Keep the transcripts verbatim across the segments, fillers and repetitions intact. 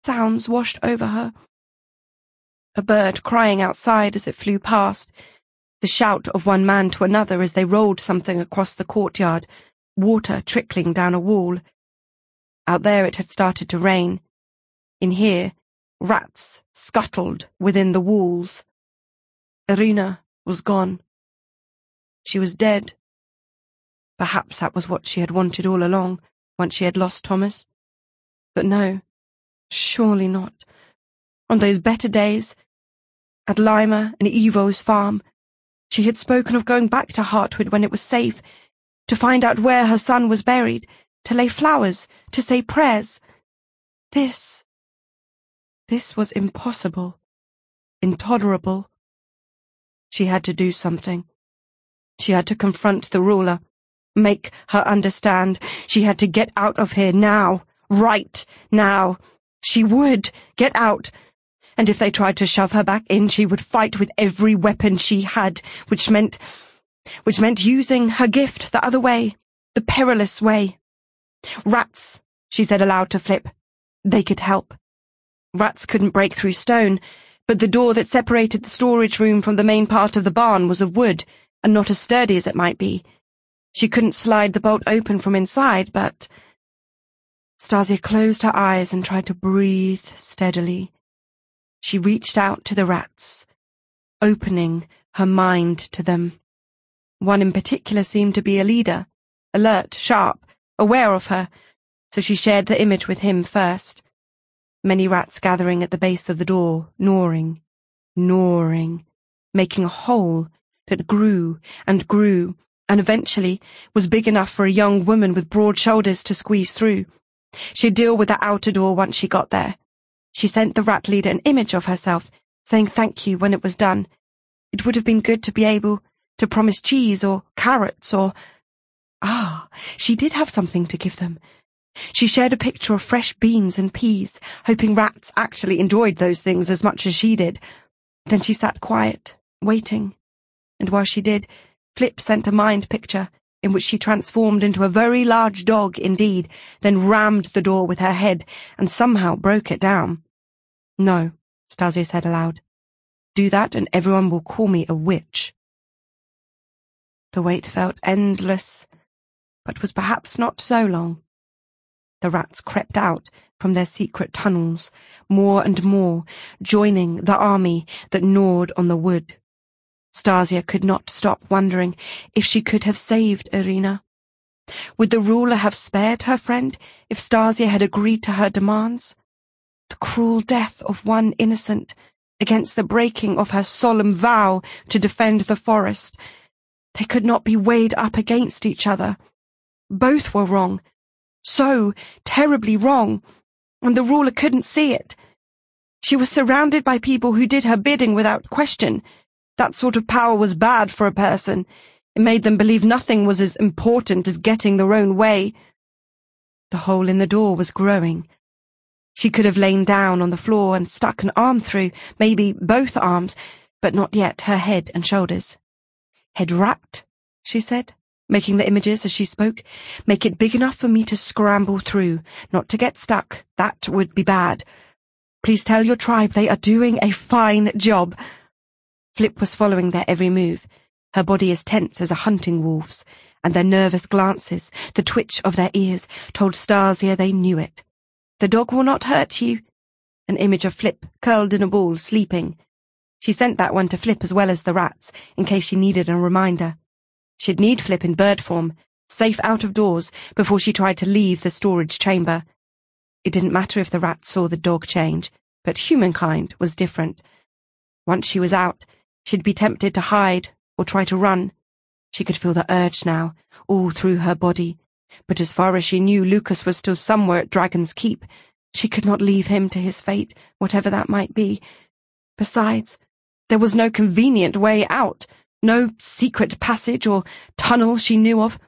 sounds washed over her. A bird crying outside as it flew past, the shout of one man to another as they rolled something across the courtyard, water trickling down a wall. Out there it had started to rain. In here, rats scuttled within the walls. Irina was gone. She was dead. Perhaps that was what she had wanted all along, once she had lost Thomas. But no, surely not. On those better days, at Lima and Evo's farm, she had spoken of going back to Heartwood when it was safe, to find out where her son was buried, to lay flowers, to say prayers. This, this was impossible, intolerable. She had to do something. She had to confront the ruler, make her understand. She had to get out of here now, right now. She would get out. And if they tried to shove her back in, she would fight with every weapon she had, which meant, which meant using her gift the other way, the perilous way. Rats, she said aloud to Flip. They could help. Rats couldn't break through stone, but the door that separated the storage room from the main part of the barn was of wood, and not as sturdy as it might be. She couldn't slide the bolt open from inside, but... Stasia closed her eyes and tried to breathe steadily. She reached out to the rats, opening her mind to them. One in particular seemed to be a leader, alert, sharp, aware of her, so she shared the image with him first. Many rats gathering at the base of the door, gnawing, gnawing, making a hole that grew and grew, and eventually was big enough for a young woman with broad shoulders to squeeze through. She'd deal with the outer door once she got there. She sent the rat leader an image of herself, saying thank you when it was done. It would have been good to be able to promise cheese or carrots or... Ah, she did have something to give them. She shared a picture of fresh beans and peas, hoping rats actually enjoyed those things as much as she did. Then she sat quiet, waiting. And while she did, Flip sent a mind picture in which she transformed into a very large dog indeed, then rammed the door with her head and somehow broke it down. No, Stasia said aloud. Do that and everyone will call me a witch. The wait felt endless, but was perhaps not so long. The rats crept out from their secret tunnels, more and more, joining the army that gnawed on the wood. Stasia could not stop wondering if she could have saved Irina. Would the ruler have spared her friend if Stasia had agreed to her demands? The cruel death of one innocent against the breaking of her solemn vow to defend the forest. They could not be weighed up against each other. Both were wrong. So terribly wrong. And the ruler couldn't see it. She was surrounded by people who did her bidding without question. That sort of power was bad for a person. It made them believe nothing was as important as getting their own way. The hole in the door was growing. She could have lain down on the floor and stuck an arm through, maybe both arms, but not yet her head and shoulders. Head rat, she said, making the images as she spoke. Make it big enough for me to scramble through, not to get stuck. That would be bad. Please tell your tribe they are doing a fine job. Flip was following their every move, her body as tense as a hunting wolf's, and their nervous glances, the twitch of their ears, told Stasia they knew it. The dog will not hurt you. An image of Flip, curled in a ball, sleeping. She sent that one to Flip as well as the rats, in case she needed a reminder. She'd need Flip in bird form, safe out of doors, before she tried to leave the storage chamber. It didn't matter if the rats saw the dog change, but humankind was different. Once she was out, she'd be tempted to hide or try to run. She could feel the urge now, all through her body. But as far as she knew, Lucas was still somewhere at Dragon's Keep. She could not leave him to his fate, whatever that might be. Besides, there was no convenient way out, no secret passage or tunnel she knew of.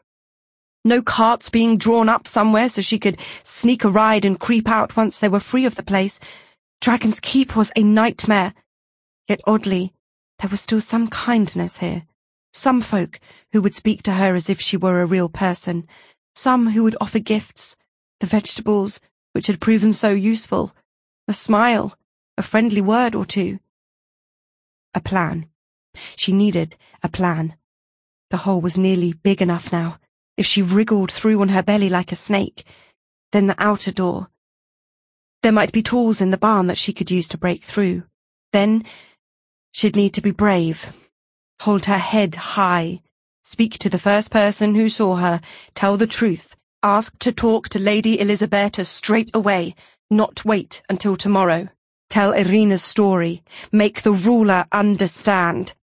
No carts being drawn up somewhere so she could sneak a ride and creep out once they were free of the place. Dragon's Keep was a nightmare. Yet oddly, there was still some kindness here. Some folk who would speak to her as if she were a real person. Some who would offer gifts, the vegetables, which had proven so useful. A smile, a friendly word or two. A plan. She needed a plan. The hole was nearly big enough now. If she wriggled through on her belly like a snake, then the outer door. There might be tools in the barn that she could use to break through. Then she'd need to be brave. Hold her head high. Speak to the first person who saw her. Tell the truth. Ask to talk to Lady Elisabetta straight away. Not wait until tomorrow. Tell Irina's story. Make the ruler understand.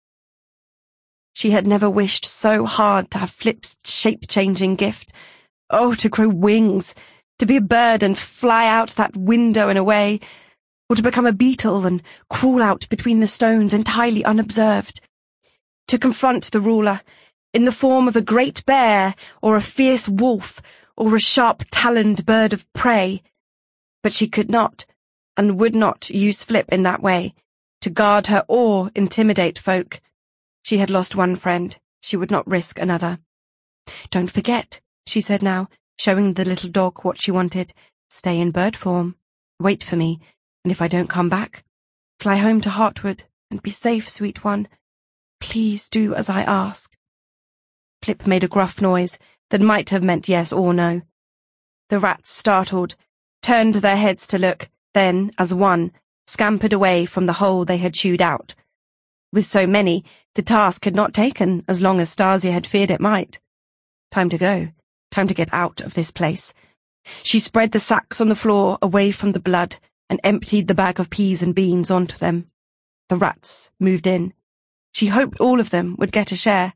She had never wished so hard to have Flip's shape-changing gift. Oh, to grow wings, to be a bird and fly out that window and away, or to become a beetle and crawl out between the stones entirely unobserved. To confront the ruler, in the form of a great bear or a fierce wolf or a sharp-taloned bird of prey. But she could not, and would not use Flip in that way, to guard her or intimidate folk. She had lost one friend. She would not risk another. Don't forget, she said now, showing the little dog what she wanted. Stay in bird form. Wait for me, and if I don't come back, fly home to Heartwood and be safe, sweet one. Please do as I ask. Flip made a gruff noise that might have meant yes or no. The rats, startled, turned their heads to look, then, as one, scampered away from the hole they had chewed out. With so many, the task had not taken as long as Stasia had feared it might. Time to go. Time to get out of this place. She spread the sacks on the floor away from the blood and emptied the bag of peas and beans onto them. The rats moved in. She hoped all of them would get a share.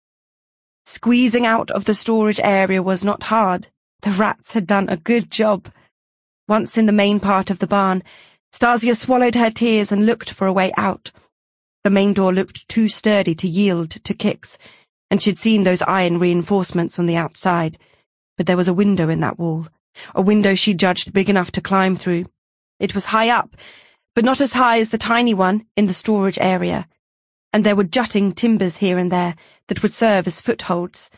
Squeezing out of the storage area was not hard. The rats had done a good job. Once in the main part of the barn, Stasia swallowed her tears and looked for a way out. The main door looked too sturdy to yield to kicks, and she'd seen those iron reinforcements on the outside. But there was a window in that wall, a window she judged big enough to climb through. It was high up, but not as high as the tiny one in the storage area, and there were jutting timbers here and there that would serve as footholds.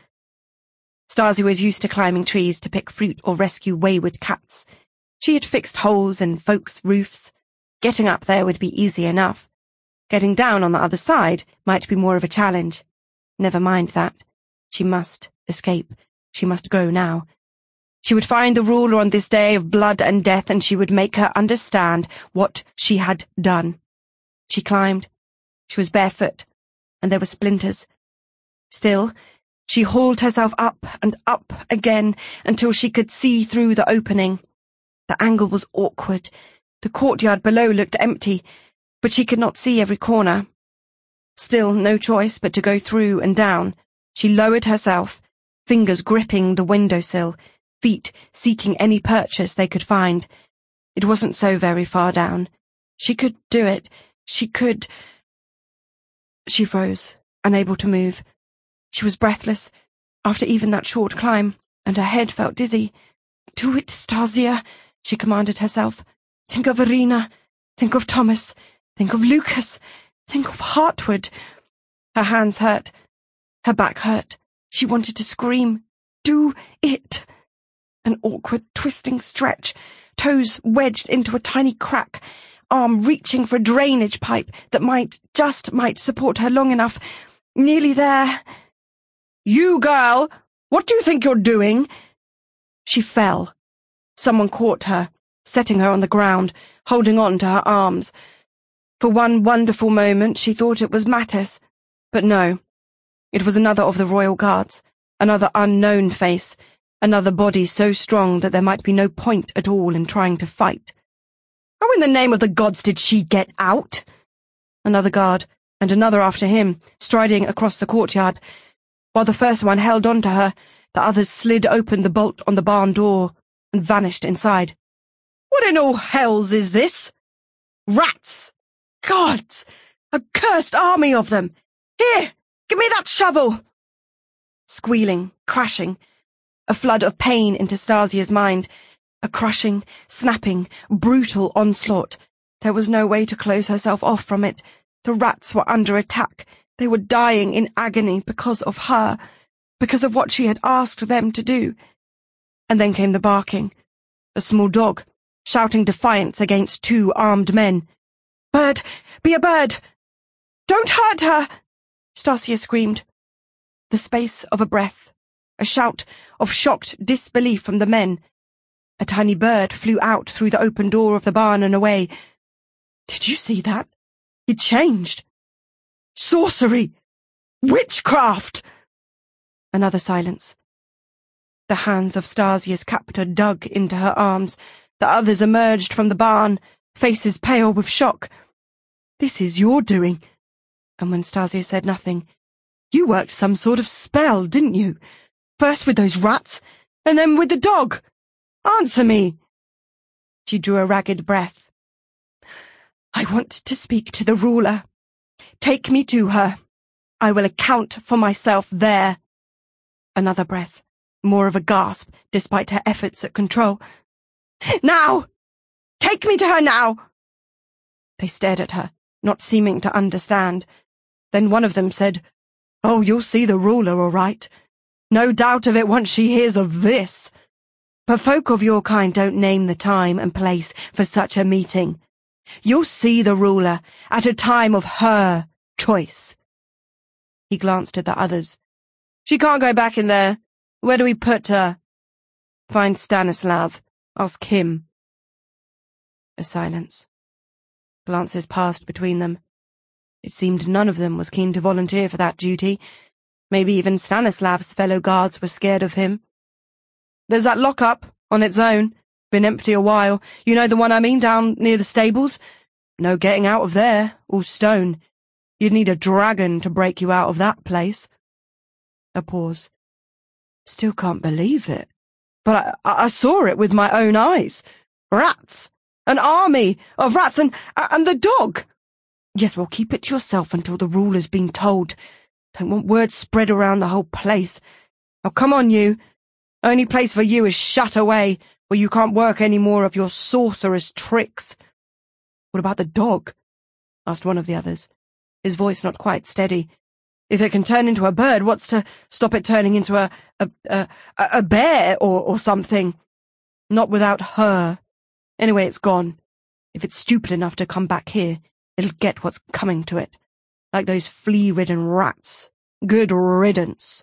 Stasia was used to climbing trees to pick fruit or rescue wayward cats. She had fixed holes in folks' roofs. Getting up there would be easy enough. Getting down on the other side might be more of a challenge. Never mind that. She must escape. She must go now. She would find the ruler on this day of blood and death, and she would make her understand what she had done. She climbed. She was barefoot, and there were splinters. Still, she hauled herself up and up again until she could see through the opening. The angle was awkward. The courtyard below looked empty, but she could not see every corner. Still, no choice but to go through and down. She lowered herself, fingers gripping the windowsill, feet seeking any purchase they could find. It wasn't so very far down. She could do it. She could... She froze, unable to move. She was breathless, after even that short climb, and her head felt dizzy. Do it, Stasia, she commanded herself. Think of Irina. Think of Thomas. Think of Lucas. Think of Heartwood. Her hands hurt. Her back hurt. She wanted to scream. Do it! An awkward, twisting stretch, toes wedged into a tiny crack, arm reaching for a drainage pipe that might, just might, support her long enough. Nearly there. You, girl! What do you think you're doing? She fell. Someone caught her, setting her on the ground, holding on to her arms. For one wonderful moment she thought it was Mattis, but no. It was another of the royal guards, another unknown face, another body so strong that there might be no point at all in trying to fight. How in the name of the gods did she get out? Another guard, and another after him, striding across the courtyard. While the first one held on to her, the others slid open the bolt on the barn door and vanished inside. What in all hells is this? Rats! Gods! A cursed army of them! Here! Give me that shovel! Squealing, crashing, a flood of pain into Stasia's mind, a crushing, snapping, brutal onslaught. There was no way to close herself off from it. The rats were under attack. They were dying in agony because of her, because of what she had asked them to do. And then came the barking. A small dog. shouting defiance against two armed men. "Bird! Be a bird! Don't hurt her!" Stasia screamed. The space of a breath, a shout of shocked disbelief from the men. A tiny bird flew out through the open door of the barn and away. "Did you see that? It changed. Sorcery! Witchcraft!" Another silence. The hands of Stasia's captor dug into her arms. The others emerged from the barn, faces pale with shock. "This is your doing." And when Stasia said nothing, "You worked some sort of spell, didn't you? First with those rats, and then with the dog. Answer me." She drew a ragged breath. "I want to speak to the ruler. Take me to her. I will account for myself there." Another breath, more of a gasp, despite her efforts at control. "Now! Take me to her now!" They stared at her, not seeming to understand. Then one of them said, "Oh, you'll see the ruler, all right. No doubt of it once she hears of this. But folk of your kind don't name the time and place for such a meeting. You'll see the ruler at a time of her choice." He glanced at the others. "She can't go back in there. Where do we put her?" "Find Stanislav. Ask him." A silence. Glances passed between them. It seemed none of them was keen to volunteer for that duty. Maybe even Stanislav's fellow guards were scared of him. "There's that lock-up, on its own. Been empty a while. You know the one I mean, down near the stables? No getting out of there, all stone. You'd need a dragon to break you out of that place." A pause. "Still can't believe it. But I, I saw it with my own eyes. Rats! An army of rats and, and the dog! Yes, well, keep it to yourself until the ruler's been told. Don't want word spread around the whole place. Now come on, you. Only place for you is shut away, where you can't work any more of your sorceress tricks." "What about the dog?" asked one of the others, his voice not quite steady. "If it can turn into a bird, what's to stop it turning into a a a, a bear or, or something? Not without her. Anyway, it's gone. If it's stupid enough to come back here, it'll get what's coming to it. Like those flea-ridden rats. Good riddance."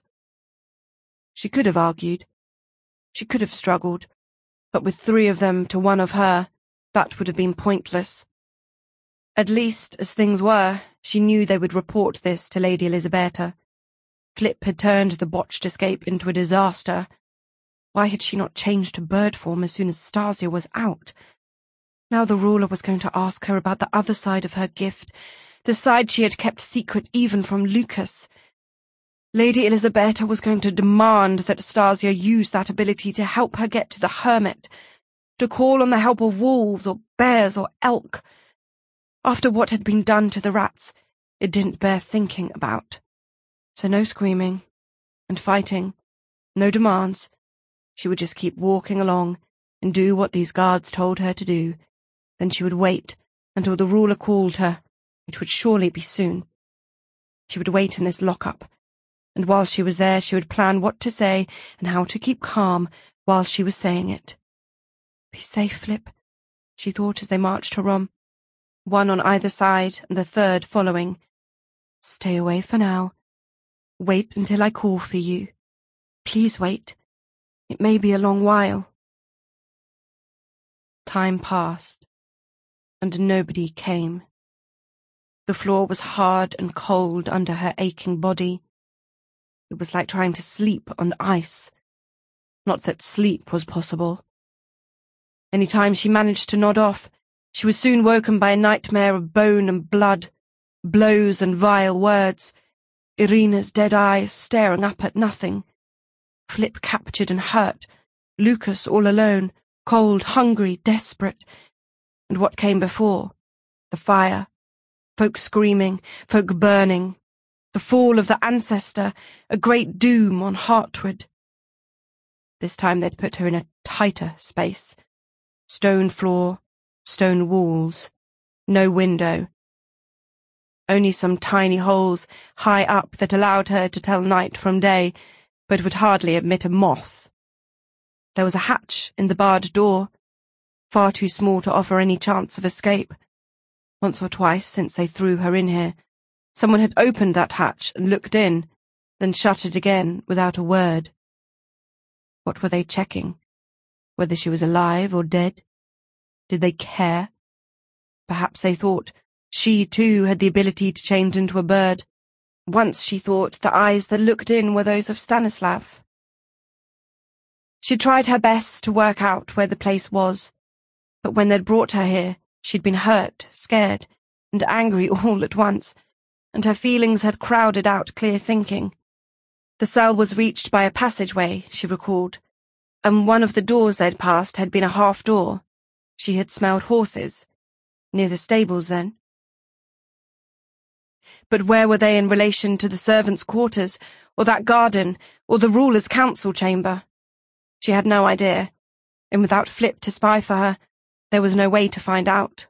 She could have argued. She could have struggled. But with three of them to one of her, that would have been pointless. At least, as things were, she knew they would report this to Lady Elisabetta. Flip had turned the botched escape into a disaster. Why had she not changed to bird form as soon as Stasia was out? Now the ruler was going to ask her about the other side of her gift, the side she had kept secret even from Lucas. Lady Elisabetta was going to demand that Stasia use that ability to help her get to the hermit, to call on the help of wolves or bears or elk. After what had been done to the rats, it didn't bear thinking about. So no screaming and fighting, no demands. She would just keep walking along and do what these guards told her to do. Then she would wait until the ruler called her, which would surely be soon. She would wait in this lock-up, and while she was there she would plan what to say and how to keep calm while she was saying it. "Be safe, Flip," she thought as they marched to Rom, one on either side and the third following. "Stay away for now. Wait until I call for you. Please wait. It may be a long while." Time passed, and nobody came. The floor was hard and cold under her aching body. It was like trying to sleep on ice. Not that sleep was possible. Any time she managed to nod off, she was soon woken by a nightmare of bone and blood, blows and vile words, Irina's dead eyes staring up at nothing, Flip captured and hurt, Lucas all alone, cold, hungry, desperate, and what came before, the fire, folk screaming, folk burning, the fall of the ancestor, a great doom on Heartwood. This time they'd put her in a tighter space. Stone floor, stone walls, no window. Only some tiny holes high up that allowed her to tell night from day, but would hardly admit a moth. There was a hatch in the barred door. far too small to offer any chance of escape. Once or twice since they threw her in here, someone had opened that hatch and looked in, then shut it again without a word. What were they checking? Whether she was alive or dead? Did they care? Perhaps they thought she, too, had the ability to change into a bird. Once, she thought, the eyes that looked in were those of Stanislav. She tried her best to work out where the place was, but when they'd brought her here, she'd been hurt, scared, and angry all at once, and her feelings had crowded out clear thinking. The cell was reached by a passageway, she recalled, and one of the doors they'd passed had been a half door. She had smelled horses. Near the stables, then. But where were they in relation to the servants' quarters, or that garden, or the ruler's council chamber? She had no idea, and without Flip to spy for her, there was no way to find out.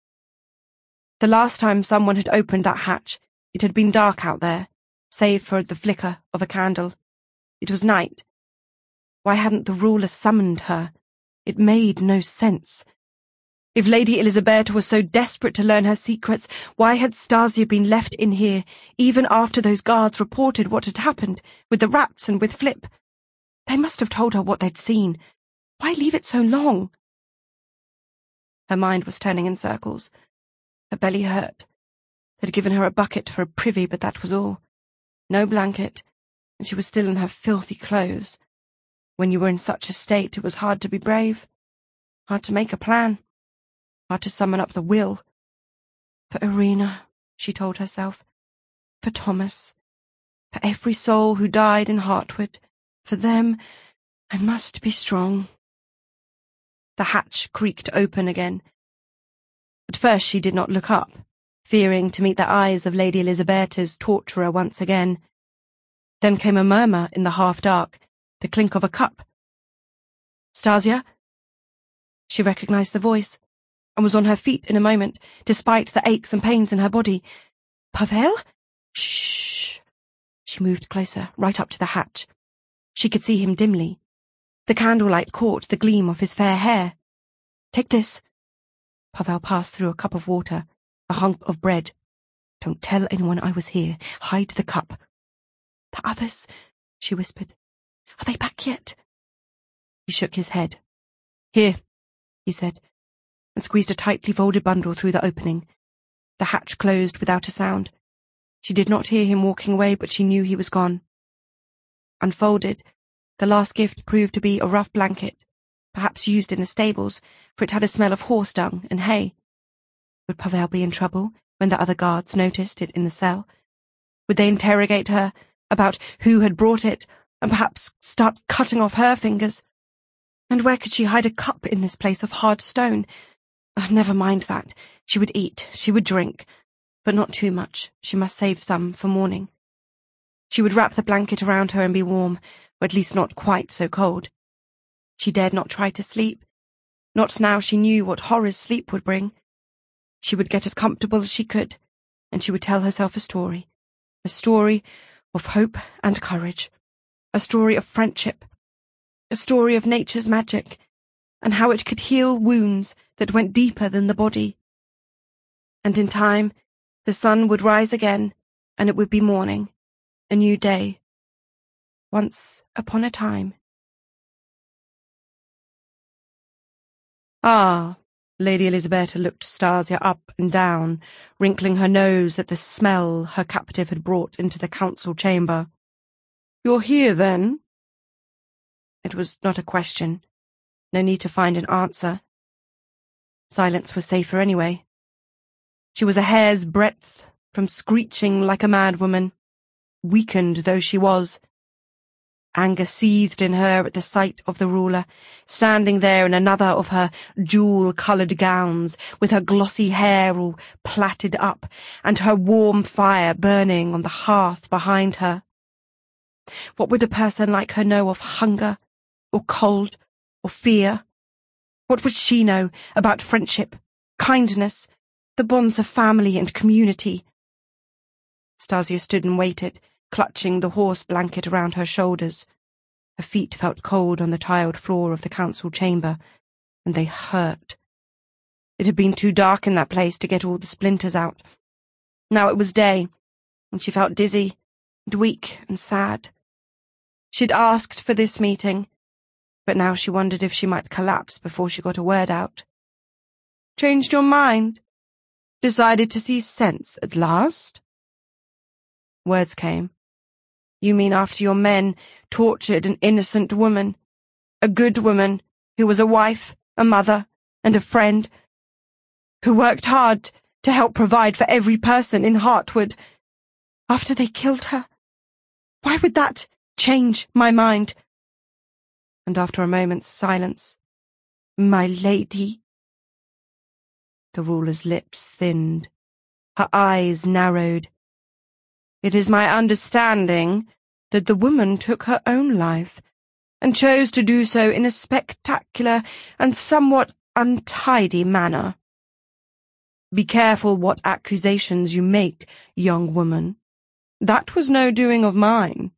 The last time someone had opened that hatch, it had been dark out there, save for the flicker of a candle. It was night. Why hadn't the ruler summoned her? It made no sense. If Lady Elisabetta was so desperate to learn her secrets, why had Stasia been left in here, even after those guards reported what had happened, with the rats and with Flip? They must have told her what they'd seen. Why leave it so long? Her mind was turning in circles. Her belly hurt. They'd given her a bucket for a privy, but that was all. No blanket, and she was still in her filthy clothes. When you were in such a state, it was hard to be brave, hard to make a plan, hard to summon up the will. For Irina, she told herself, for Thomas, for every soul who died in Heartwood, for them, I must be strong. The hatch creaked open again. At first she did not look up, fearing to meet the eyes of Lady Elisabetta's torturer once again. Then came a murmur in the half-dark, the clink of a cup. Stasia? She recognized the voice, and was on her feet in a moment, despite the aches and pains in her body. Pavel? Shh! She moved closer, right up to the hatch. She could see him dimly. The candlelight caught the gleam of his fair hair. Take this. Pavel passed through a cup of water, a hunk of bread. Don't tell anyone I was here. Hide the cup. The others, she whispered. Are they back yet? He shook his head. Here, he said, and squeezed a tightly folded bundle through the opening. The hatch closed without a sound. She did not hear him walking away, but she knew he was gone. Unfolded, the last gift proved to be a rough blanket, perhaps used in the stables, for it had a smell of horse dung and hay. Would Pavel be in trouble when the other guards noticed it in the cell? Would they interrogate her about who had brought it, and perhaps start cutting off her fingers? And where could she hide a cup in this place of hard stone? Oh, never mind that. She would eat, she would drink, but not too much. She must save some for morning. She would wrap the blanket around her and be warm, or at least not quite so cold. She dared not try to sleep. Not now she knew what horrors sleep would bring. She would get as comfortable as she could, and she would tell herself a story. A story of hope and courage. A story of friendship. A story of nature's magic, and how it could heal wounds that went deeper than the body. And in time, the sun would rise again, and it would be morning, a new day. Once upon a time. Ah, Lady Elisabetta looked Stasia up and down, wrinkling her nose at the smell her captive had brought into the council chamber. You're here, then? It was not a question. No need to find an answer. Silence was safer anyway. She was a hair's breadth from screeching like a madwoman, weakened though she was. Anger seethed in her at the sight of the ruler, standing there in another of her jewel-coloured gowns, with her glossy hair all plaited up, and her warm fire burning on the hearth behind her. What would a person like her know of hunger, or cold, or fear? What would she know about friendship, kindness, the bonds of family and community? Stasia stood and waited, clutching the horse blanket around her shoulders. Her feet felt cold on the tiled floor of the council chamber, and they hurt. It had been too dark in that place to get all the splinters out. Now it was day, and she felt dizzy and weak and sad. She'd asked for this meeting, but now she wondered if she might collapse before she got a word out. Changed your mind? Decided to see sense at last? Words came. You mean after your men tortured an innocent woman, a good woman who was a wife, a mother, and a friend, who worked hard to help provide for every person in Heartwood, after they killed her? Why would that change my mind? And after a moment's silence, my lady. The ruler's lips thinned. Her eyes narrowed. It is my understanding that the woman took her own life, and chose to do so in a spectacular and somewhat untidy manner. Be careful what accusations you make, young woman. That was no doing of mine.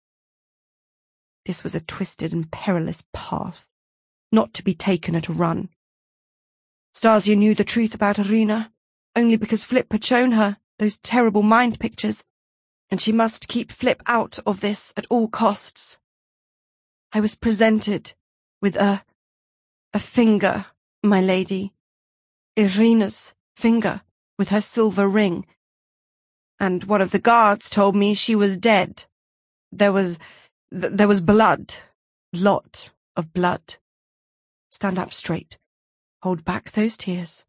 This was a twisted and perilous path, not to be taken at a run. Stasia knew the truth about Irina, only because Flip had shown her those terrible mind pictures, and she must keep Flip out of this at all costs. I was presented with a... a finger, my lady. Irina's finger, with her silver ring. And one of the guards told me she was dead. There was... th there was blood. Lot of blood. Stand up straight. Hold back those tears.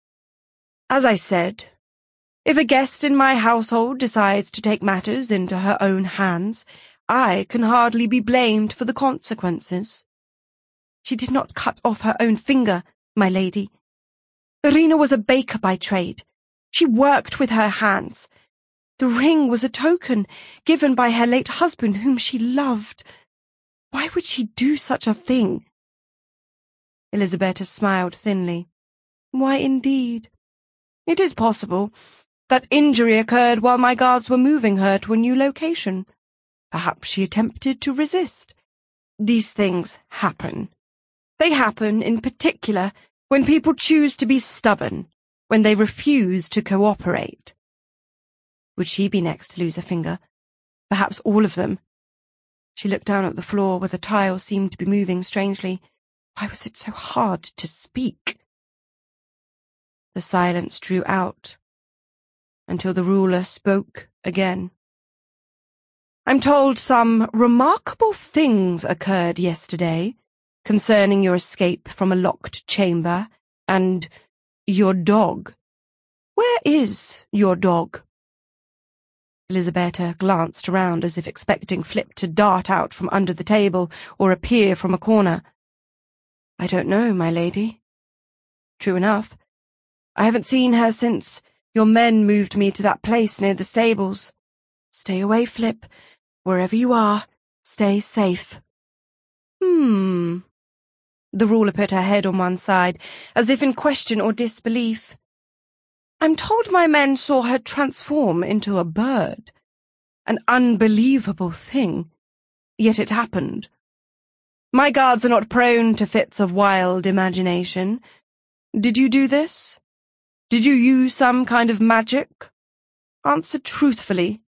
As I said, if a guest in my household decides to take matters into her own hands, I can hardly be blamed for the consequences. She did not cut off her own finger, my lady. Irina was a baker by trade. She worked with her hands. The ring was a token given by her late husband, whom she loved. Why would she do such a thing? Elisabetta smiled thinly. Why, indeed. It is possible that injury occurred while my guards were moving her to a new location. Perhaps she attempted to resist. These things happen. They happen, in particular, when people choose to be stubborn, when they refuse to cooperate. Would she be next to lose a finger? Perhaps all of them. She looked down at the floor where the tile seemed to be moving strangely. Why was it so hard to speak? The silence drew out, until the ruler spoke again. I'm told some remarkable things occurred yesterday concerning your escape from a locked chamber and your dog. Where is your dog? Elisabetta glanced around as if expecting Flip to dart out from under the table or appear from a corner. I don't know, my lady. True enough. I haven't seen her since your men moved me to that place near the stables. Stay away, Flip. Wherever you are, stay safe. Hmm. The ruler put her head on one side, as if in question or disbelief. I'm told my men saw her transform into a bird. An unbelievable thing. Yet it happened. My guards are not prone to fits of wild imagination. Did you do this? Did you use some kind of magic? Answer truthfully.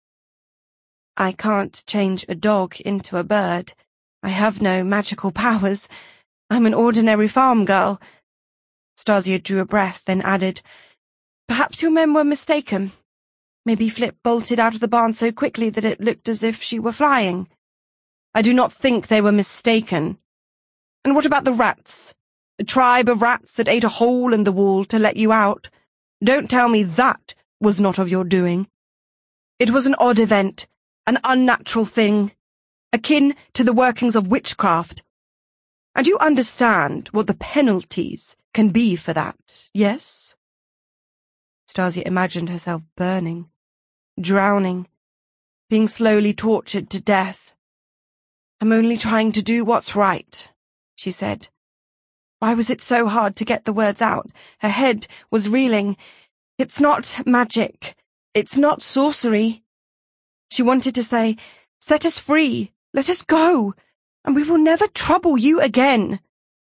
I can't change a dog into a bird. I have no magical powers. I'm an ordinary farm girl. Stasia drew a breath, then added, Perhaps your men were mistaken. Maybe Flip bolted out of the barn so quickly that it looked as if she were flying. I do not think they were mistaken. And what about the rats? A tribe of rats that ate a hole in the wall to let you out? Don't tell me that was not of your doing. It was an odd event, an unnatural thing, akin to the workings of witchcraft. And you understand what the penalties can be for that, yes? Stasia imagined herself burning, drowning, being slowly tortured to death. I'm only trying to do what's right, she said. Why was it so hard to get the words out? Her head was reeling. It's not magic. It's not sorcery. She wanted to say, set us free, let us go, and we will never trouble you again.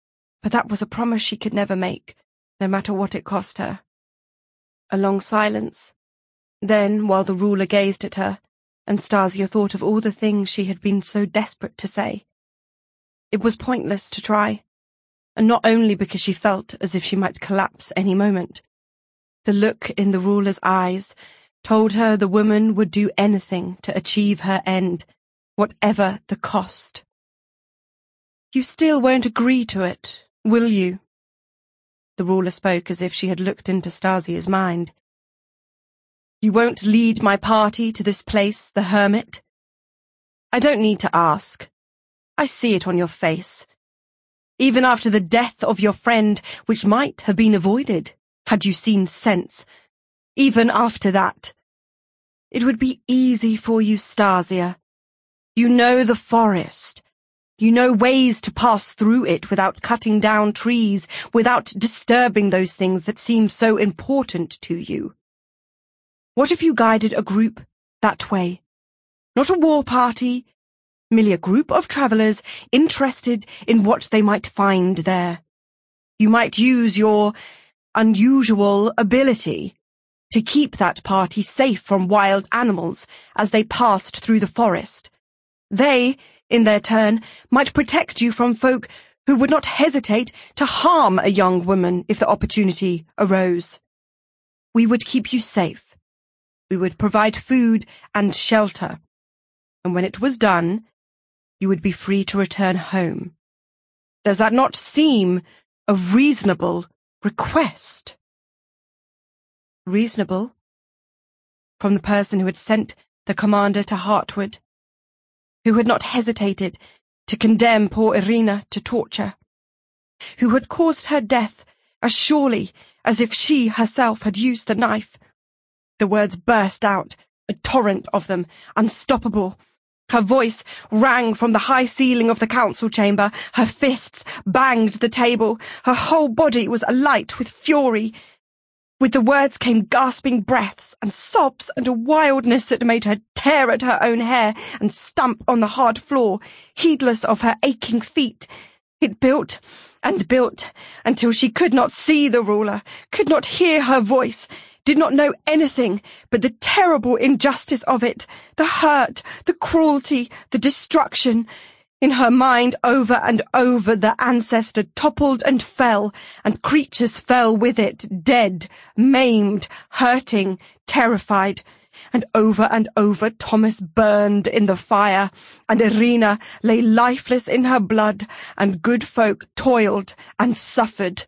but that was a promise she could never make, no matter what it cost her. A long silence. Then, while the ruler gazed at her, Anastasia thought of all the things she had been so desperate to say. It was pointless to try, and not only because she felt as if she might collapse any moment. The look in the ruler's eyes told her the woman would do anything to achieve her end, whatever the cost. "You still won't agree to it, will you?" The ruler spoke as if she had looked into Stasia's mind. "You won't lead my party to this place, the hermit? I don't need to ask. I see it on your face. Even after the death of your friend, which might have been avoided, had you seen sense, even after that. It would be easy for you, Stasia. You know the forest. You know ways to pass through it without cutting down trees, without disturbing those things that seem so important to you. What if you guided a group that way? Not a war party, merely a group of travellers interested in what they might find there. You might use your unusual ability to keep that party safe from wild animals as they passed through the forest. They, in their turn, might protect you from folk who would not hesitate to harm a young woman if the opportunity arose. We would keep you safe. We would provide food and shelter. And when it was done, you would be free to return home. Does that not seem a reasonable request?" Reasonable? From the person who had sent the commander to Heartwood, who had not hesitated to condemn poor Irina to torture, who had caused her death as surely as if she herself had used the knife. The words burst out, a torrent of them, unstoppable. Her voice rang from the high ceiling of the council chamber, her fists banged the table, her whole body was alight with fury. With the words came gasping breaths and sobs and a wildness that made her tear at her own hair and stamp on the hard floor, heedless of her aching feet. It built and built until she could not see the ruler, could not hear her voice, did not know anything but the terrible injustice of it, the hurt, the cruelty, the destruction. In her mind, over and over, the ancestor toppled and fell, and creatures fell with it, dead, maimed, hurting, terrified. And over and over Thomas burned in the fire, and Irina lay lifeless in her blood, and good folk toiled and suffered.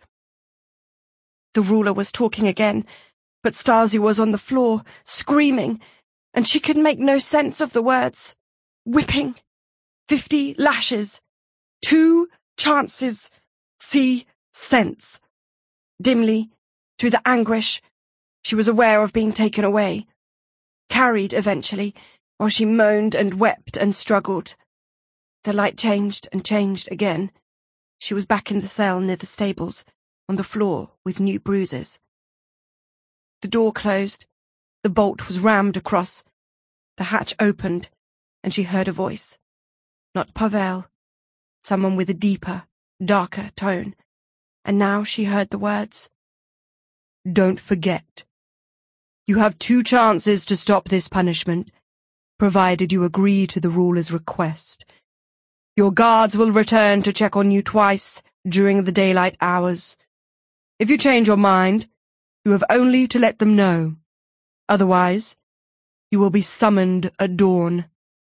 The ruler was talking again, but Stasia was on the floor, screaming, and she could make no sense of the words. Whipping, fifty lashes, two chances, see sense. Dimly, through the anguish, she was aware of being taken away, carried eventually, while she moaned and wept and struggled. The light changed and changed again. She was back in the cell near the stables, on the floor with new bruises. The door closed, the bolt was rammed across, the hatch opened, and she heard a voice. Not Pavel, someone with a deeper, darker tone, and now she heard the words. "Don't forget. You have two chances to stop this punishment, provided you agree to the ruler's request. Your guards will return to check on you twice during the daylight hours. If you change your mind, you have only to let them know. Otherwise, you will be summoned at dawn."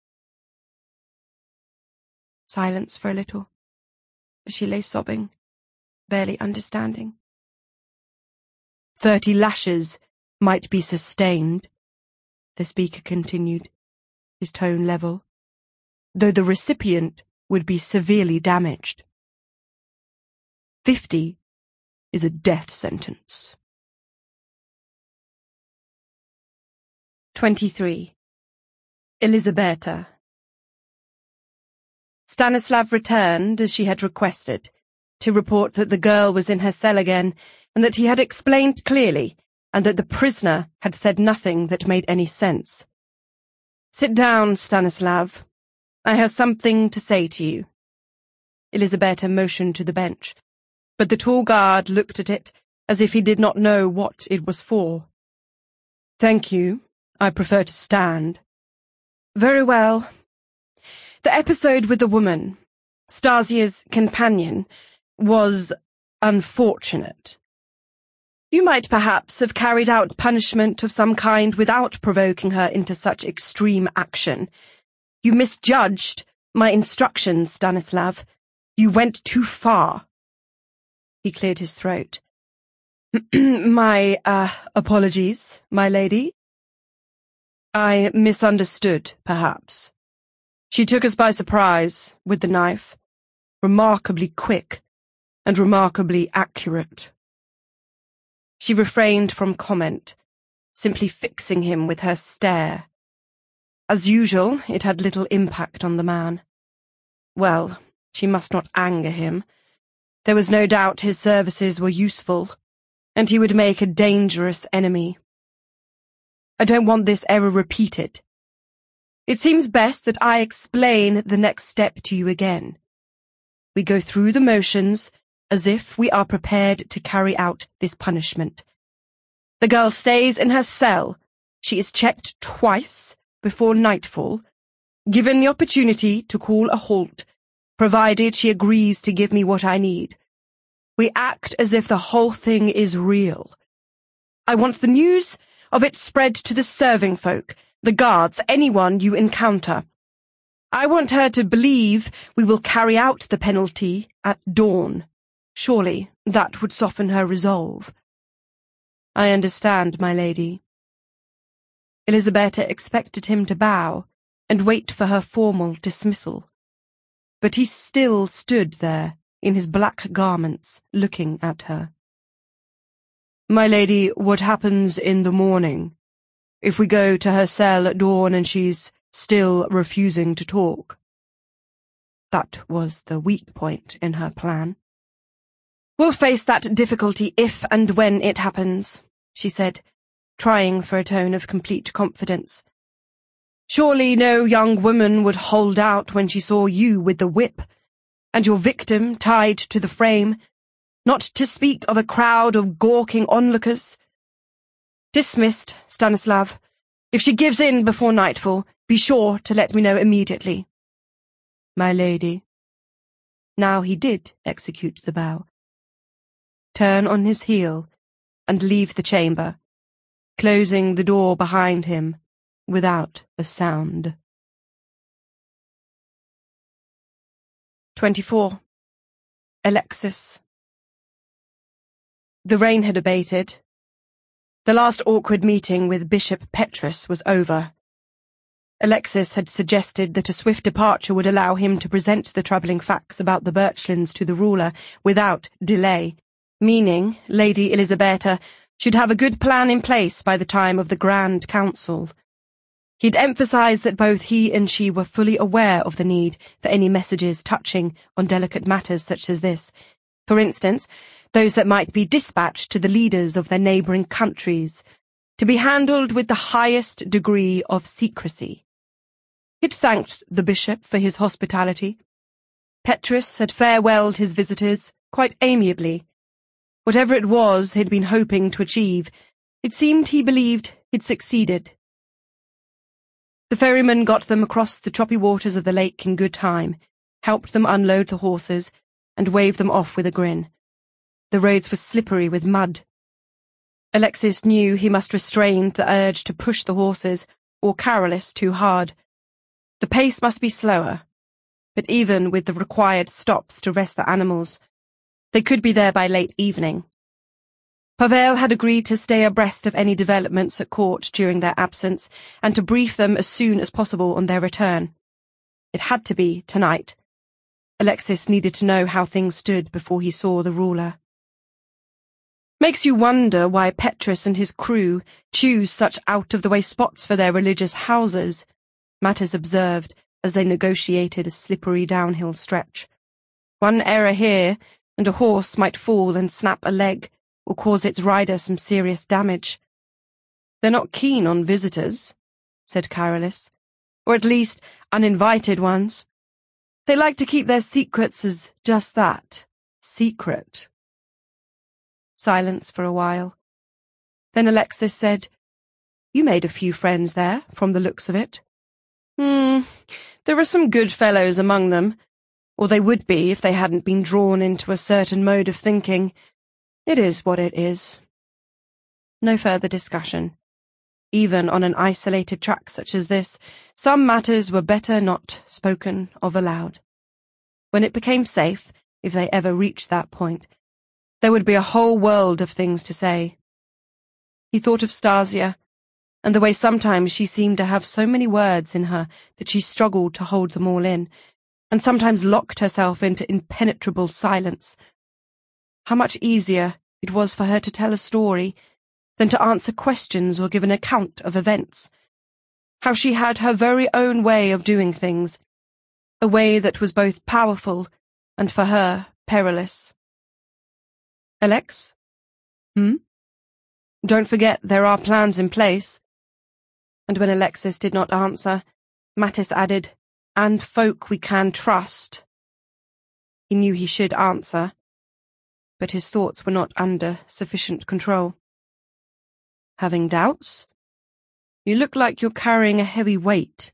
Silence for a little, as she lay sobbing, barely understanding. Thirty lashes might be sustained, the speaker continued, his tone level, though the recipient would be severely damaged. Fifty is a death sentence. twenty-three. Elisabetta. Stanislav returned, as she had requested, to report that the girl was in her cell again, and that he had explained clearly, and that the prisoner had said nothing that made any sense. "Sit down, Stanislav. I have something to say to you." Elisabetta motioned to the bench, but the tall guard looked at it as if he did not know what it was for. "Thank you. I prefer to stand." "Very well. The episode with the woman, Stasia's companion, was unfortunate. You might perhaps have carried out punishment of some kind without provoking her into such extreme action. You misjudged my instructions, Stanislav. You went too far." He cleared his throat. My, uh, apologies, my lady. I misunderstood, perhaps. She took us by surprise with the knife. Remarkably quick and remarkably accurate. She refrained from comment, simply fixing him with her stare. As usual, it had little impact on the man. Well, she must not anger him. There was no doubt his services were useful, and he would make a dangerous enemy. I don't want this error repeated. It seems best that I explain the next step to you again. We go through the motions as if we are prepared to carry out this punishment. The girl stays in her cell. She is checked twice before nightfall, given the opportunity to call a halt, provided she agrees to give me what I need. We act as if the whole thing is real. I want the news of it spread to the serving folk, the guards, anyone you encounter. I want her to believe we will carry out the penalty at dawn. Surely that would soften her resolve. I understand, my lady. Elisabetta expected him to bow and wait for her formal dismissal, but he still stood there in his black garments, looking at her. My lady, what happens in the morning? If we go to her cell at dawn and she's still refusing to talk? That was the weak point in her plan. We'll face that difficulty if and when it happens, she said, trying for a tone of complete confidence. Surely no young woman would hold out when she saw you with the whip, and your victim tied to the frame, not to speak of a crowd of gawking onlookers. Dismissed, Stanislav. If she gives in before nightfall, be sure to let me know immediately. My lady. Now he did execute the bow. Turn on his heel and leave the chamber, closing the door behind him without a sound. twenty-four. Alexis. The rain had abated. The last awkward meeting with Bishop Petrus was over. Alexis had suggested that a swift departure would allow him to present the troubling facts about the Birchlands to the ruler without delay, meaning Lady Elisabetta should have a good plan in place by the time of the Grand Council. He'd emphasized that both he and she were fully aware of the need for any messages touching on delicate matters such as this. For instance, those that might be dispatched to the leaders of their neighbouring countries, to be handled with the highest degree of secrecy. He'd thanked the bishop for his hospitality. Petrus had farewelled his visitors quite amiably. Whatever it was he'd been hoping to achieve, it seemed he believed he'd succeeded. The ferryman got them across the choppy waters of the lake in good time, helped them unload the horses, and waved them off with a grin. The roads were slippery with mud. Alexis knew he must restrain the urge to push the horses, or Carolus too hard. The pace must be slower, but even with the required stops to rest the animals, they could be there by late evening. Pavel had agreed to stay abreast of any developments at court during their absence, and to brief them as soon as possible on their return. It had to be tonight. Alexis needed to know how things stood before he saw the ruler. Makes you wonder why Petrus and his crew choose such out-of-the-way spots for their religious houses, Matters observed as they negotiated a slippery downhill stretch. One error here, and a horse might fall and snap a leg, or cause its rider some serious damage. They're not keen on visitors, said Carolus, or at least uninvited ones. They like to keep their secrets as just that, secret. Silence for a while. Then Alexis said, "You made a few friends there, from the looks of it." Hmm, there are some good fellows among them, or they would be if they hadn't been drawn into a certain mode of thinking. It is what it is. No further discussion. Even on an isolated track such as this, some matters were better not spoken of aloud. When it became safe, if they ever reached that point, there would be a whole world of things to say. He thought of Stasia, and the way sometimes she seemed to have so many words in her that she struggled to hold them all in, and sometimes locked herself into impenetrable silence. How much easier it was for her to tell a story than to answer questions or give an account of events. How she had her very own way of doing things, a way that was both powerful and, for her, perilous. Alex? Hmm? Don't forget there are plans in place. And when Alexis did not answer, Mattis added, "And folk we can trust." He knew he should answer, but his thoughts were not under sufficient control. Having doubts? You look like you're carrying a heavy weight.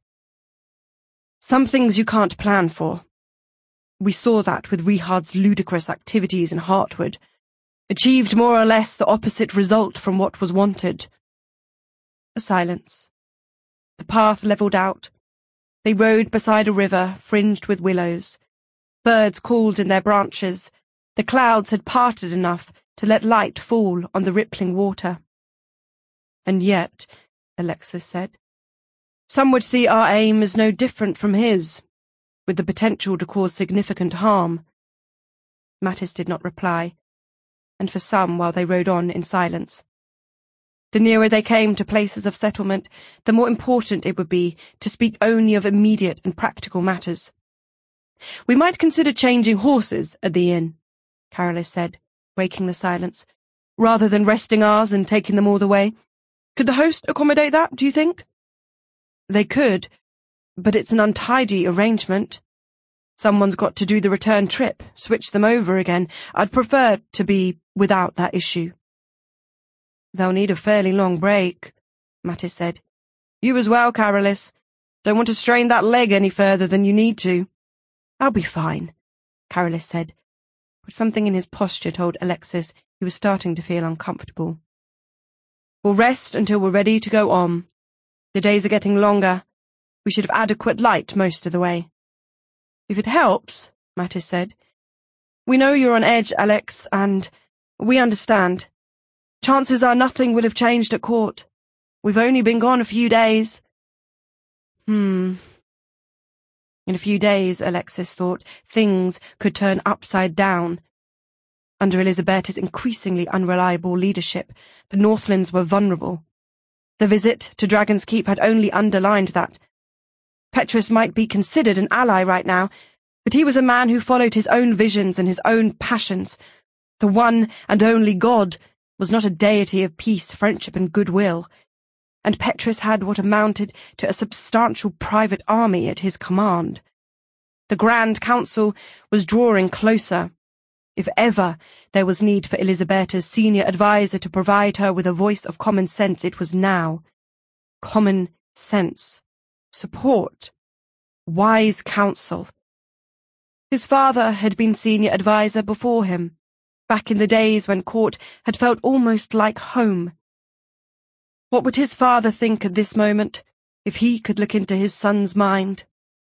Some things you can't plan for. We saw that with Richard's ludicrous activities in Heartwood. Achieved more or less the opposite result from what was wanted. A silence. The path levelled out. They rode beside a river fringed with willows. Birds called in their branches. The clouds had parted enough to let light fall on the rippling water. And yet, Alexis said, some would see our aim as no different from his, with the potential to cause significant harm. Mattis did not reply, and for some while they rode on in silence. The nearer they came to places of settlement, the more important it would be to speak only of immediate and practical matters. "We might consider changing horses at the inn," Carolus said, breaking the silence, "rather than resting ours and taking them all the way. Could the host accommodate that, do you think?" "They could, but it's an untidy arrangement. Someone's got to do the return trip, switch them over again. I'd prefer to be without that issue." "They'll need a fairly long break," Mattis said. "You as well, Carolus. Don't want to strain that leg any further than you need to." "I'll be fine," Carolus said, but something in his posture told Alexis he was starting to feel uncomfortable. "We'll rest until we're ready to go on. The days are getting longer. We should have adequate light most of the way." "If it helps," Mattis said. "We know you're on edge, Alex, and we understand. Chances are nothing will have changed at court. We've only been gone a few days." Hmm. In a few days, Alexis thought, things could turn upside down. Under Elisaberta's increasingly unreliable leadership, the Northlands were vulnerable. The visit to Dragon's Keep had only underlined that. Petrus might be considered an ally right now, but he was a man who followed his own visions and his own passions. The one and only God was not a deity of peace, friendship, and goodwill, and Petrus had what amounted to a substantial private army at his command. The Grand Council was drawing closer. If ever there was need for Elisaberta's senior adviser to provide her with a voice of common sense, it was now. Common sense. Support. Wise counsel. His father had been senior adviser before him, back in the days when court had felt almost like home. What would his father think at this moment, if he could look into his son's mind?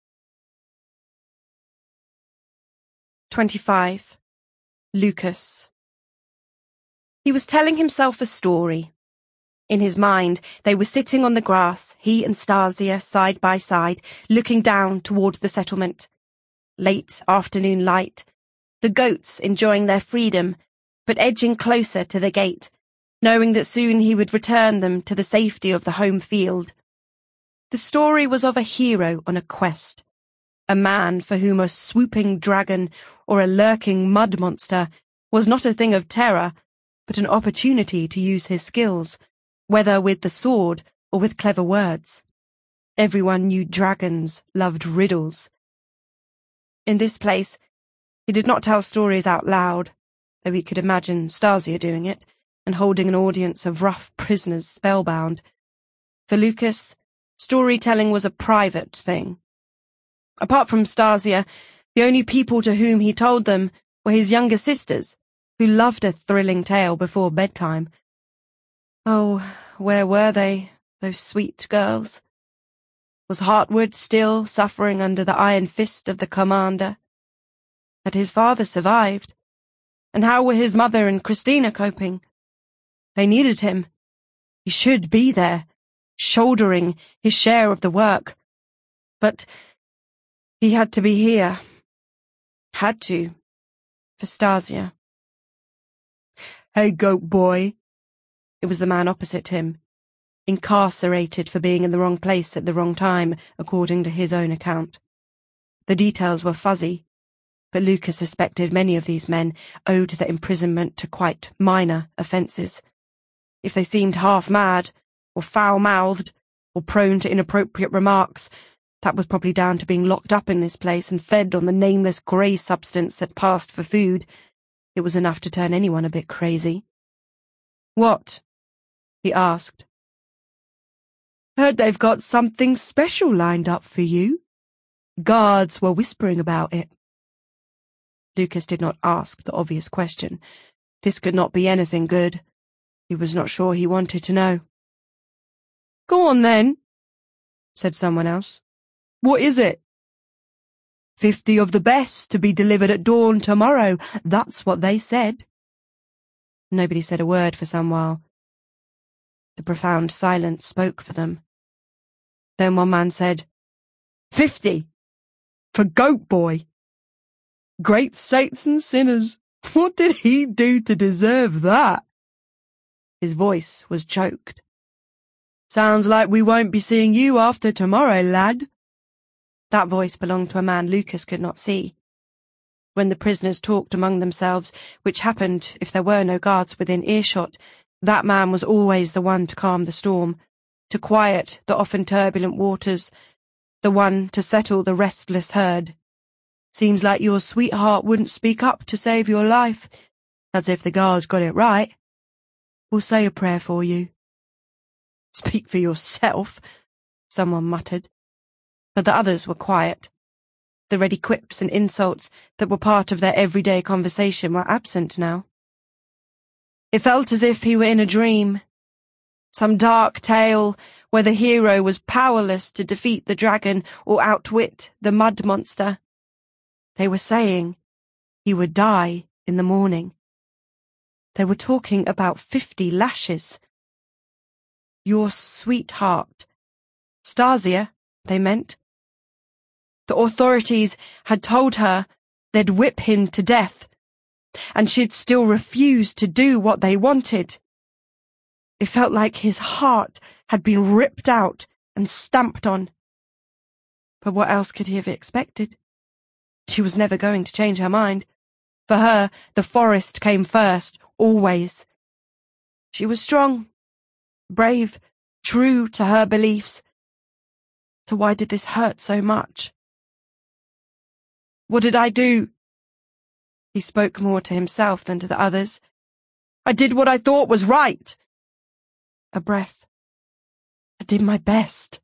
twenty-five. Lucas. He was telling himself a story. In his mind, they were sitting on the grass, he and Stasia side by side, looking down toward the settlement. Late afternoon light, the goats enjoying their freedom, but edging closer to the gate, knowing that soon he would return them to the safety of the home field. The story was of a hero on a quest, a man for whom a swooping dragon or a lurking mud monster was not a thing of terror, but an opportunity to use his skills, whether with the sword or with clever words. Everyone knew dragons loved riddles. In this place, he did not tell stories out loud. though he could imagine Stasia doing it, and holding an audience of rough prisoners spellbound. For Lucas, storytelling was a private thing. Apart from Stasia, the only people to whom he told them were his younger sisters, who loved a thrilling tale before bedtime. Oh, where were they, those sweet girls? Was Heartwood still suffering under the iron fist of the commander? Had his father survived? And how were his mother and Christina coping? They needed him. He should be there, shouldering his share of the work. But he had to be here. Had to. For Stasia. Hey, goat boy. It was the man opposite him, incarcerated for being in the wrong place at the wrong time, according to his own account. The details were fuzzy, but Lucas suspected many of these men owed their imprisonment to quite minor offences. If they seemed half-mad, or foul-mouthed, or prone to inappropriate remarks, that was probably down to being locked up in this place and fed on the nameless grey substance that passed for food. It was enough to turn anyone a bit crazy. What? He asked. Heard they've got something special lined up for you. Guards were whispering about it. Lucas did not ask the obvious question. This could not be anything good. He was not sure he wanted to know. Go on then, said someone else. What is it? Fifty of the best to be delivered at dawn tomorrow. That's what they said. Nobody said a word for some while. The profound silence spoke for them. Then one man said, Fifty! For Goat Boy! Great saints and sinners! What did he do to deserve that? His voice was choked. Sounds like we won't be seeing you after tomorrow, lad. That voice belonged to a man Lucas could not see. When the prisoners talked among themselves, which happened if there were no guards within earshot, that man was always the one to calm the storm, to quiet the often turbulent waters, the one to settle the restless herd. Seems like your sweetheart wouldn't speak up to save your life, as if the guards got it right. We'll say a prayer for you. Speak for yourself, someone muttered. But the others were quiet. The ready quips and insults that were part of their everyday conversation were absent now. It felt as if he were in a dream, some dark tale where the hero was powerless to defeat the dragon or outwit the mud monster. They were saying he would die in the morning. They were talking about fifty lashes. Your sweetheart. Stasia, they meant. The authorities had told her they'd whip him to death, and she'd still refuse to do what they wanted. It felt like his heart had been ripped out and stamped on. But what else could he have expected? She was never going to change her mind. For her, the forest came first, always. She was strong, brave, true to her beliefs. So why did this hurt so much? What did I do? He spoke more to himself than to the others. I did what I thought was right. A breath. I did my best.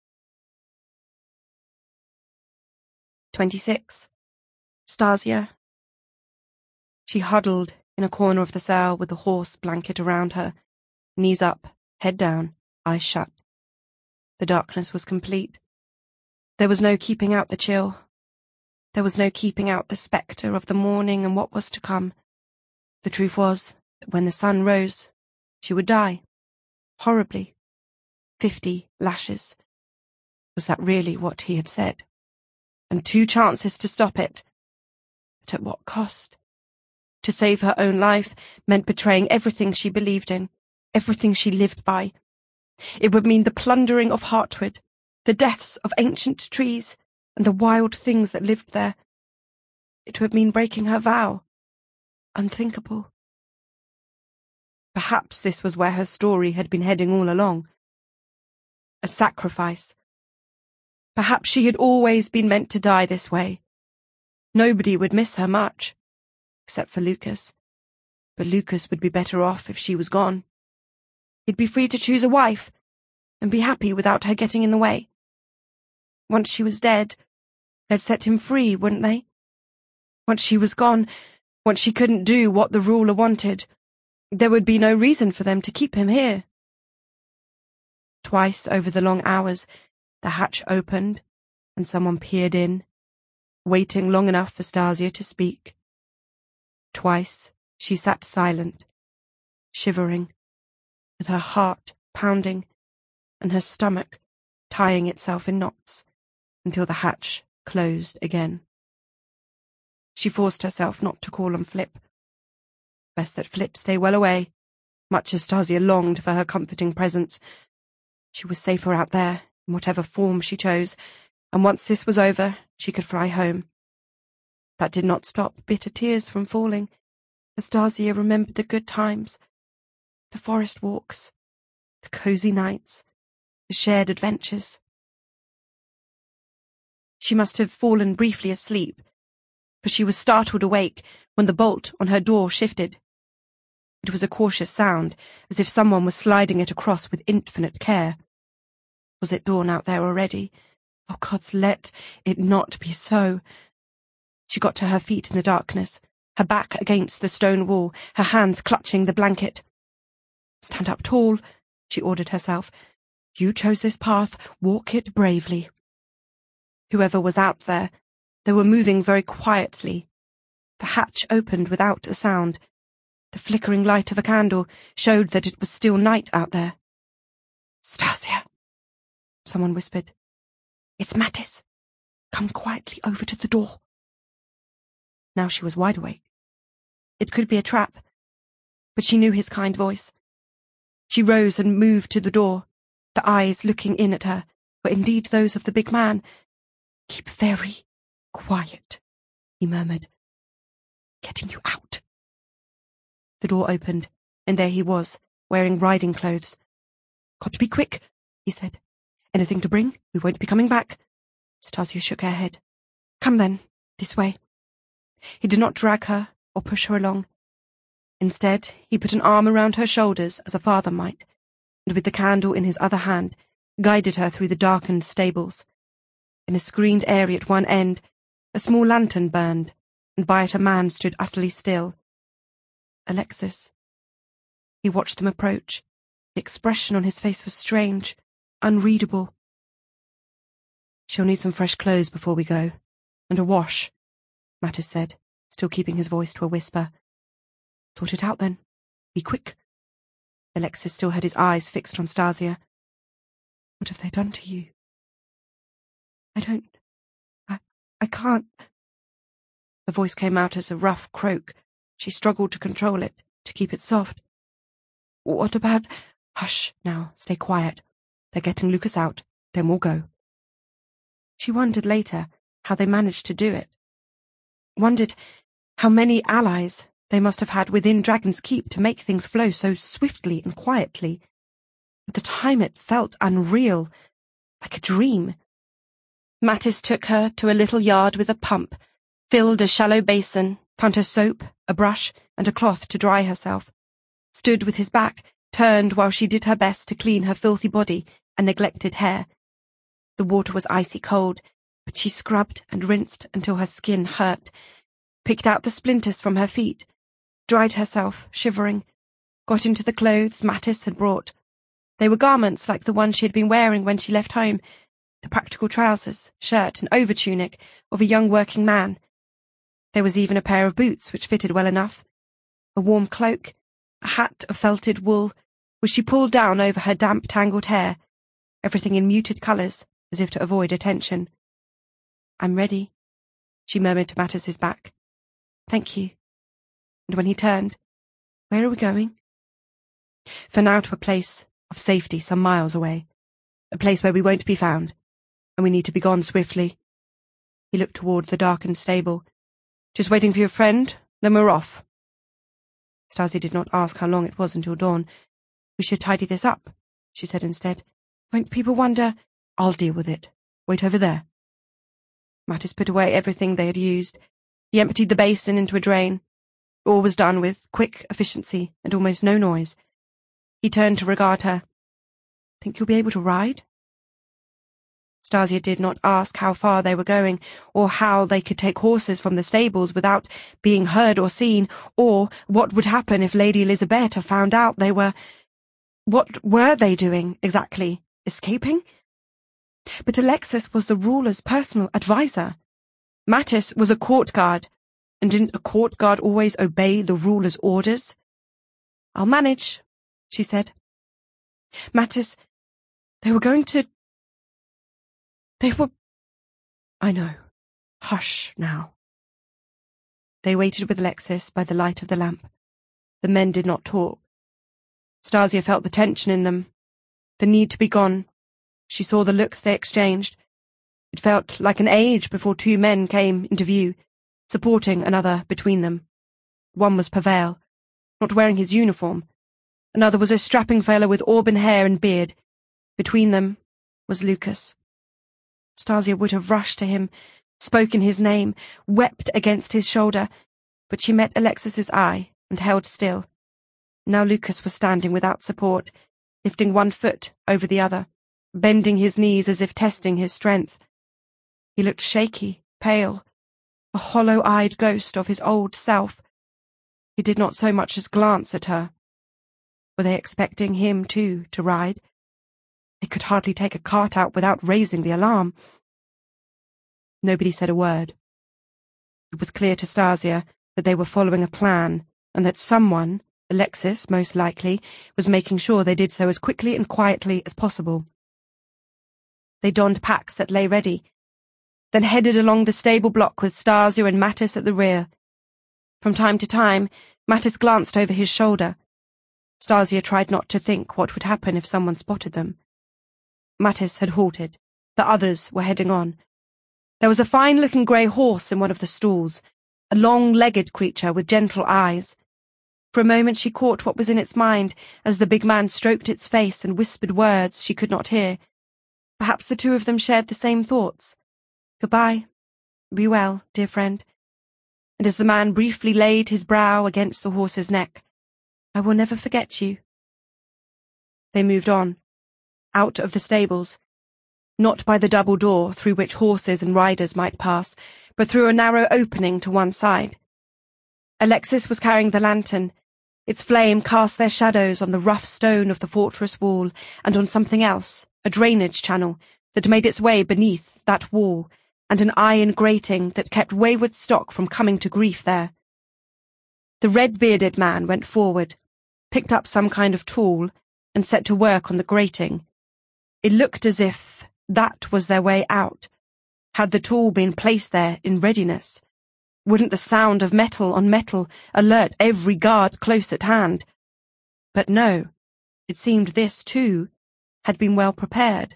Twenty-six. Stasia. She huddled in a corner of the cell with the horse blanket around her, knees up, head down, eyes shut. The darkness was complete. There was no keeping out the chill. There was no keeping out the spectre of the morning and what was to come. The truth was that when the sun rose, she would die. Horribly. Fifty lashes. Was that really what he had said? And two chances to stop it. But at what cost? To save her own life meant betraying everything she believed in, everything she lived by. It would mean the plundering of Heartwood, the deaths of ancient trees, and the wild things that lived there. It would mean breaking her vow. Unthinkable. Perhaps this was where her story had been heading all along. A sacrifice. Perhaps she had always been meant to die this way. Nobody would miss her much, except for Lucas. But Lucas would be better off if she was gone. He'd be free to choose a wife, and be happy without her getting in the way. Once she was dead, they'd set him free, wouldn't they? Once she was gone, once she couldn't do what the ruler wanted, there would be no reason for them to keep him here. Twice over the long hours, the hatch opened, and someone peered in, waiting long enough for Stasia to speak. Twice she sat silent, shivering, with her heart pounding and her stomach tying itself in knots until the hatch closed again. She forced herself not to call on Flip. Best that Flip stay well away, much as Stasia longed for her comforting presence. She was safer out there, in whatever form she chose, and once this was over, she could fly home. That did not stop bitter tears from falling, as Stasia remembered the good times, the forest walks, the cosy nights, the shared adventures. She must have fallen briefly asleep, for she was startled awake when the bolt on her door shifted. It was a cautious sound, as if someone was sliding it across with infinite care. Was it dawn out there already? Oh, gods, let it not be so. She got to her feet in the darkness, her back against the stone wall, her hands clutching the blanket. Stand up tall, she ordered herself. You chose this path, walk it bravely. Whoever was out there, they were moving very quietly. The hatch opened without a sound. The flickering light of a candle showed that it was still night out there. Stasia, someone whispered. It's Mattis. Come quietly over to the door. Now she was wide awake. It could be a trap, but she knew his kind voice. She rose and moved to the door. The eyes looking in at her were indeed those of the big man. Keep very quiet, he murmured. Getting you out. The door opened, and there he was, wearing riding clothes. Got to be quick, he said. Anything to bring? We won't be coming back. Stasia shook her head. Come then, this way. He did not drag her or push her along. Instead, he put an arm around her shoulders as a father might, and with the candle in his other hand, guided her through the darkened stables. In a screened area at one end, a small lantern burned, and by it a man stood utterly still. Alexis. He watched them approach. The expression on his face was strange, unreadable. She'll need some fresh clothes before we go, and a wash, Mattis said, still keeping his voice to a whisper. Sort it out then. Be quick. Alexis still had his eyes fixed on Stasia. What have they done to you? I don't... I... I can't... Her voice came out as a rough croak. She struggled to control it, to keep it soft. What about... Hush, now, stay quiet. They're getting Lucas out, then we'll go. She wondered later how they managed to do it. Wondered how many allies they must have had within Dragon's Keep to make things flow so swiftly and quietly. At the time it felt unreal, like a dream. Mattis took her to a little yard with a pump, filled a shallow basin, found her soap, a brush, and a cloth to dry herself, stood with his back turned while she did her best to clean her filthy body and neglected hair. The water was icy cold, but she scrubbed and rinsed until her skin hurt, picked out the splinters from her feet, dried herself, shivering, got into the clothes Mattis had brought. They were garments like the ones she had been wearing when she left home, the practical trousers, shirt, and overtunic of a young working man. There was even a pair of boots which fitted well enough, a warm cloak, a hat of felted wool, which she pulled down over her damp, tangled hair, everything in muted colours, as if to avoid attention. I'm ready, she murmured to Mattis's back. Thank you. And when he turned, where are we going? For now to a place of safety some miles away, a place where we won't be found, and we need to be gone swiftly. He looked toward the darkened stable. Just waiting for your friend, then we're off. Stasia did not ask how long it was until dawn. We should tidy this up, she said instead. Won't people wonder? I'll deal with it. Wait over there. Mattis put away everything they had used. He emptied the basin into a drain. All was done with quick efficiency and almost no noise. He turned to regard her. "Think you'll be able to ride?" Stasia did not ask how far they were going, or how they could take horses from the stables without being heard or seen, or what would happen if Lady Elisabetta found out they were... What were they doing, exactly? Escaping? But Alexis was the ruler's personal adviser. Mattis was a court guard, and didn't a court guard always obey the ruler's orders? "I'll manage," she said. "Mattis, they were going to... They were... I know. Hush, now." They waited with Alexis by the light of the lamp. The men did not talk. Stasia felt the tension in them, the need to be gone. She saw the looks they exchanged. It felt like an age before two men came into view, supporting another between them. One was Pavel, not wearing his uniform. Another was a strapping fellow with auburn hair and beard. Between them was Lucas. Stasia would have rushed to him, spoken his name, wept against his shoulder, but she met Alexis's eye and held still. Now Lucas was standing without support, lifting one foot over the other, bending his knees as if testing his strength. He looked shaky, pale, a hollow-eyed ghost of his old self. He did not so much as glance at her. Were they expecting him, too, to ride? They could hardly take a cart out without raising the alarm. Nobody said a word. It was clear to Stasia that they were following a plan, and that someone, Alexis most likely, was making sure they did so as quickly and quietly as possible. They donned packs that lay ready, then headed along the stable block with Stasia and Mattis at the rear. From time to time, Mattis glanced over his shoulder. Stasia tried not to think what would happen if someone spotted them. Mattis had halted. The others were heading on. There was a fine-looking grey horse in one of the stalls, a long-legged creature with gentle eyes. For a moment she caught what was in its mind as the big man stroked its face and whispered words she could not hear. Perhaps the two of them shared the same thoughts. "Goodbye. Be well, dear friend." And as the man briefly laid his brow against the horse's neck, "I will never forget you." They moved on, out of the stables, not by the double door through which horses and riders might pass, but through a narrow opening to one side. Alexis was carrying the lantern. Its flame cast their shadows on the rough stone of the fortress wall and on something else, a drainage channel that made its way beneath that wall, and an iron grating that kept wayward stock from coming to grief there. The red-bearded man went forward, picked up some kind of tool, and set to work on the grating. It looked as if that was their way out. Had the tool been placed there in readiness? Wouldn't the sound of metal on metal alert every guard close at hand? But no, it seemed this, too, had been well prepared.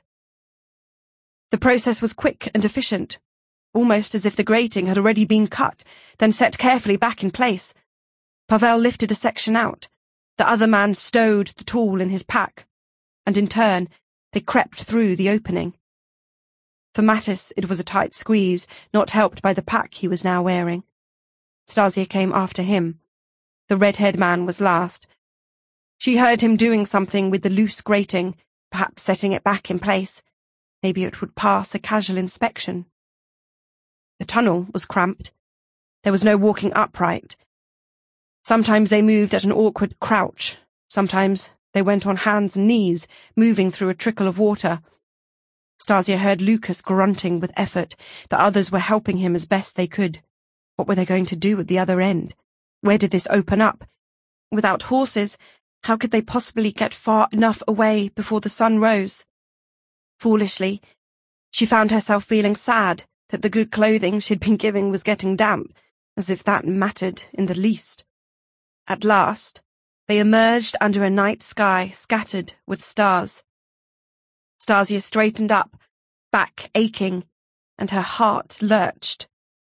The process was quick and efficient, almost as if the grating had already been cut, then set carefully back in place. Pavel lifted a section out. The other man stowed the tool in his pack, and in turn they crept through the opening. For Mattis it was a tight squeeze, not helped by the pack he was now wearing. Stasia came after him. The red-haired man was last. She heard him doing something with the loose grating, perhaps setting it back in place. Maybe it would pass a casual inspection. The tunnel was cramped. There was no walking upright. Sometimes they moved at an awkward crouch. Sometimes they went on hands and knees, moving through a trickle of water. Stasia heard Lucas grunting with effort. The others were helping him as best they could. What were they going to do at the other end? Where did this open up? Without horses, how could they possibly get far enough away before the sun rose? Foolishly, she found herself feeling sad that the good clothing she'd been giving was getting damp, as if that mattered in the least. At last, they emerged under a night sky scattered with stars. Stasia straightened up, back aching, and her heart lurched.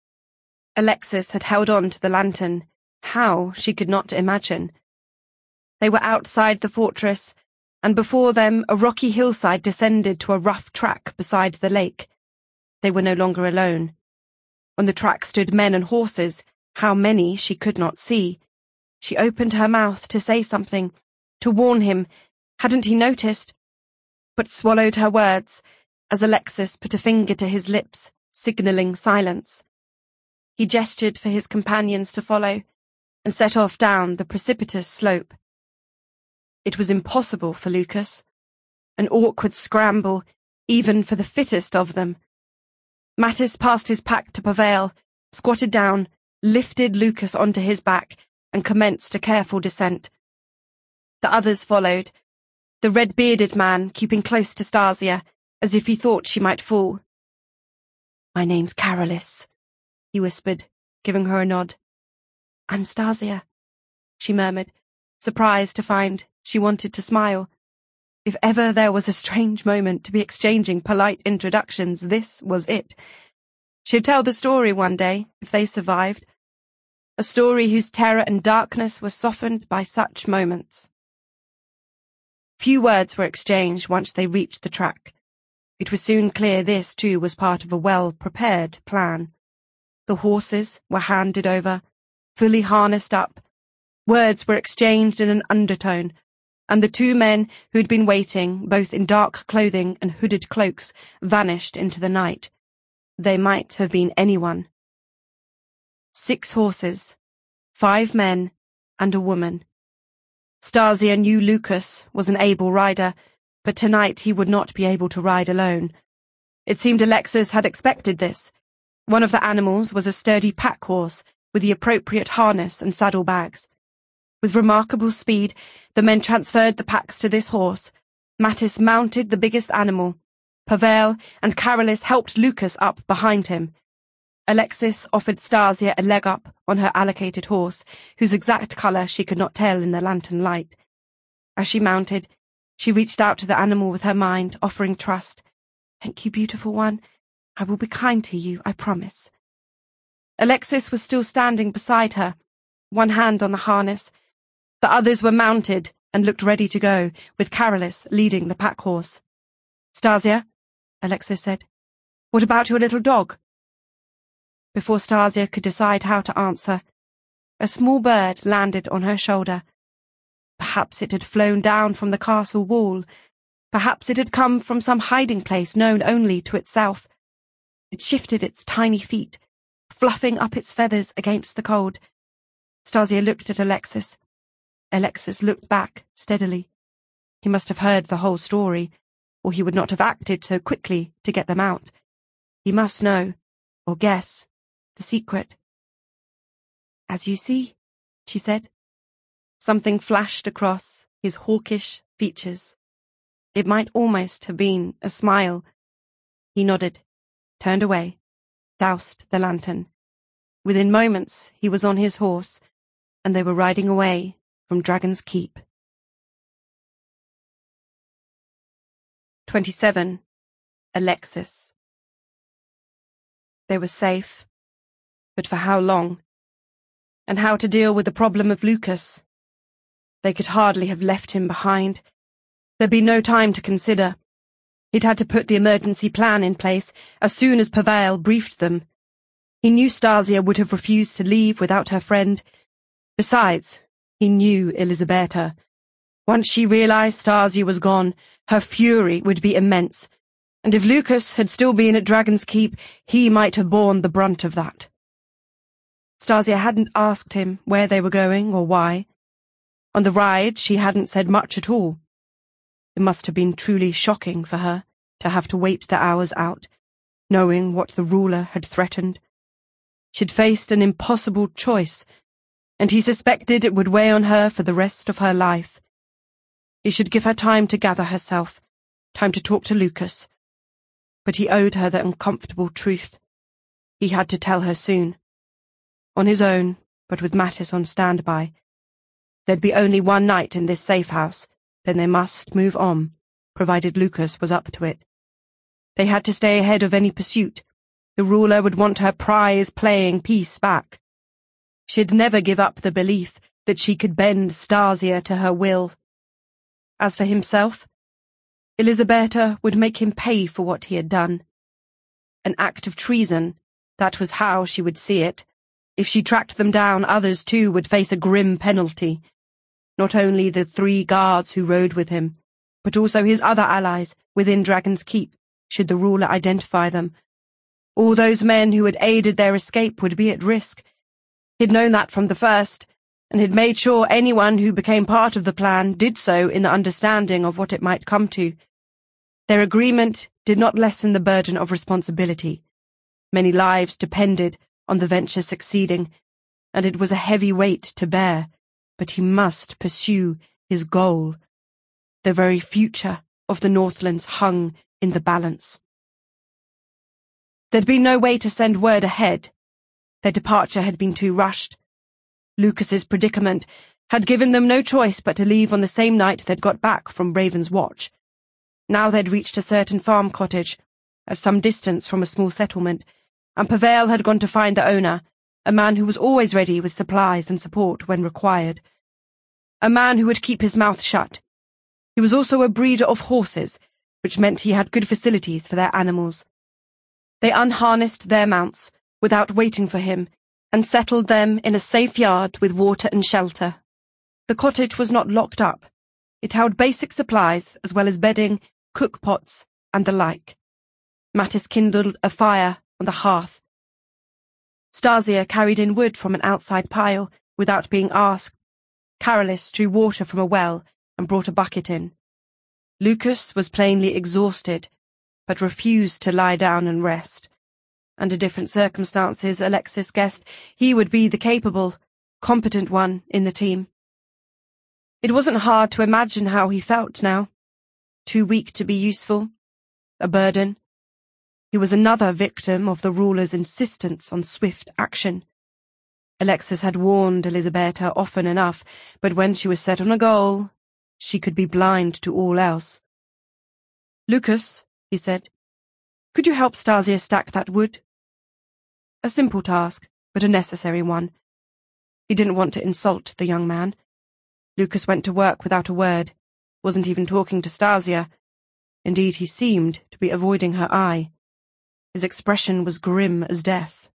Alexis had held on to the lantern. How, she could not imagine. They were outside the fortress, and before them a rocky hillside descended to a rough track beside the lake. They were no longer alone. On the track stood men and horses, How many she could not see. She opened her mouth to say something, to warn him. Hadn't he noticed? But swallowed her words as Alexis put a finger to his lips, signalling silence. He gestured for his companions to follow and set off down the precipitous slope. It was impossible for Lucas, an awkward scramble, even for the fittest of them. Mattis passed his pack to Pavel, squatted down, lifted Lucas onto his back, and commenced a careful descent. The others followed, the red-bearded man keeping close to Stasia, as if he thought she might fall. "My name's Carolis," he whispered, giving her a nod. "I'm Stasia," she murmured, surprised to find she wanted to smile. If ever there was a strange moment to be exchanging polite introductions, this was it. She'd tell the story one day, if they survived. A story whose terror and darkness were softened by such moments. Few words were exchanged once they reached the track. It was soon clear this, too, was part of a well-prepared plan. The horses were handed over, fully harnessed up. Words were exchanged in an undertone, and the two men who'd been waiting, both in dark clothing and hooded cloaks, vanished into the night. They might have been anyone. Six horses, five men, and a woman. Stasia knew Lucas was an able rider, but tonight he would not be able to ride alone. It seemed Alexis had expected this. One of the animals was a sturdy pack horse with the appropriate harness and saddlebags. With remarkable speed, the men transferred the packs to this horse. Mattis mounted the biggest animal. Pavel and Carolis helped Lucas up behind him. Alexis offered Stasia a leg up on her allocated horse, whose exact colour she could not tell in the lantern light. As she mounted, she reached out to the animal with her mind, offering trust. "Thank you, beautiful one. I will be kind to you, I promise." Alexis was still standing beside her, one hand on the harness. The others were mounted and looked ready to go, with Carolis leading the pack horse. "Stasia," Alexis said, "what about your little dog?" Before Stasia could decide how to answer, a small bird landed on her shoulder. Perhaps it had flown down from the castle wall. Perhaps it had come from some hiding place known only to itself. It shifted its tiny feet, fluffing up its feathers against the cold. Stasia looked at Alexis. Alexis looked back steadily. He must have heard the whole story, or he would not have acted so quickly to get them out. He must know, or guess, the secret. "As you see," she said. Something flashed across his hawkish features. It might almost have been a smile. He nodded, turned away, doused the lantern. Within moments he was on his horse, and they were riding away from Dragon's Keep. twenty-seven. Alexis. They were safe, but for how long? And how to deal with the problem of Lucas? They could hardly have left him behind. There'd be no time to consider. He'd had to put the emergency plan in place as soon as Pavel briefed them. He knew Stasia would have refused to leave without her friend. Besides, he knew Elisabetta. Once she realized Stasia was gone, her fury would be immense, and if Lucas had still been at Dragon's Keep, he might have borne the brunt of that. Stasia hadn't asked him where they were going or why. On the ride, she hadn't said much at all. It must have been truly shocking for her to have to wait the hours out, knowing what the ruler had threatened. She'd faced an impossible choice, and he suspected it would weigh on her for the rest of her life. He should give her time to gather herself, time to talk to Lucas. But he owed her the uncomfortable truth. He had to tell her soon. On his own, but with Mattis on standby. There'd be only one night in this safe house, then they must move on, provided Lucas was up to it. They had to stay ahead of any pursuit. The ruler would want her prize-playing piece back. She'd never give up the belief that she could bend Stasia to her will. As for himself, Elisabetta would make him pay for what he had done. An act of treason, that was how she would see it. If she tracked them down, others too would face a grim penalty. Not only the three guards who rode with him, but also his other allies within Dragon's Keep, should the ruler identify them. All those men who had aided their escape would be at risk. He'd known that from the first, and had made sure anyone who became part of the plan did so in the understanding of what it might come to. Their agreement did not lessen the burden of responsibility. Many lives depended on the venture succeeding, and it was a heavy weight to bear, but he must pursue his goal. The very future of the Northlands hung in the balance. There'd been no way to send word ahead. Their departure had been too rushed. Lucas's predicament had given them no choice but to leave on the same night they'd got back from Raven's Watch. Now they'd reached a certain farm cottage, at some distance from a small settlement, and Pavel had gone to find the owner, a man who was always ready with supplies and support when required. A man who would keep his mouth shut. He was also a breeder of horses, which meant he had good facilities for their animals. They unharnessed their mounts without waiting for him, and settled them in a safe yard with water and shelter. The cottage was not locked up. It held basic supplies as well as bedding, cook pots, and the like. Mattis kindled a fire on the hearth. Stasia carried in wood from an outside pile without being asked. Carolis drew water from a well and brought a bucket in. Lucas was plainly exhausted, but refused to lie down and rest. Under different circumstances, Alexis guessed he would be the capable, competent one in the team. It wasn't hard to imagine how he felt now. Too weak to be useful. A burden. He was another victim of the ruler's insistence on swift action. Alexis had warned Elisabetta often enough, but when she was set on a goal, she could be blind to all else. "Lucas," he said, "could you help Stasia stack that wood?" A simple task, but a necessary one. He didn't want to insult the young man. Lucas went to work without a word, wasn't even talking to Stasia. Indeed, he seemed to be avoiding her eye. His expression was grim as death.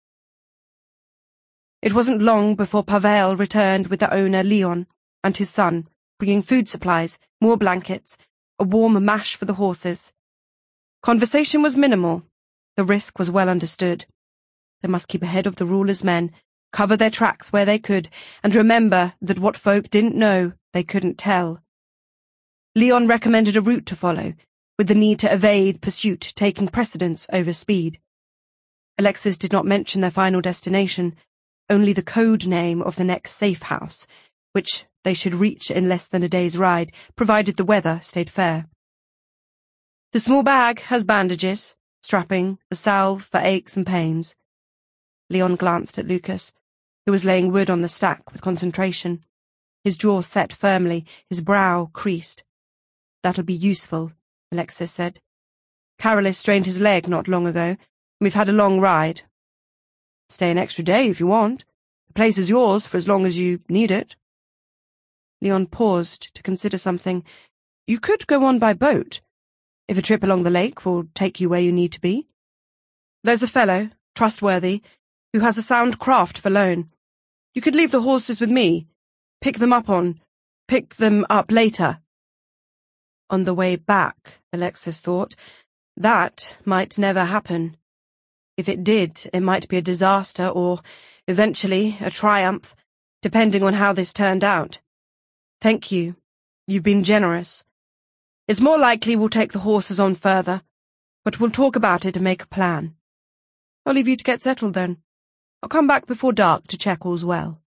It wasn't long before Pavel returned with the owner Leon and his son, bringing food supplies, more blankets, a warm mash for the horses. Conversation was minimal. The risk was well understood. They must keep ahead of the ruler's men, cover their tracks where they could, and remember that what folk didn't know, they couldn't tell. Leon recommended a route to follow, with the need to evade pursuit taking precedence over speed. Alexis did not mention their final destination, only the code name of the next safe house, which they should reach in less than a day's ride, provided the weather stayed fair. The small bag has bandages, strapping, a salve for aches and pains. Leon glanced at Lucas, who was laying wood on the stack with concentration. His jaw set firmly, his brow creased. "That'll be useful," Alexis said. "Carolis strained his leg not long ago, and we've had a long ride. Stay an extra day if you want. The place is yours for as long as you need it." Leon paused to consider something. "You could go on by boat, if a trip along the lake will take you where you need to be. There's a fellow, trustworthy, who has a sound craft for loan. You could leave the horses with me, pick them up on, pick them up later." On the way back, Alexis thought, that might never happen. If it did, it might be a disaster or, eventually, a triumph, depending on how this turned out. "Thank you. You've been generous. It's more likely we'll take the horses on further, but we'll talk about it and make a plan. I'll leave you to get settled then. I'll come back before dark to check all's well."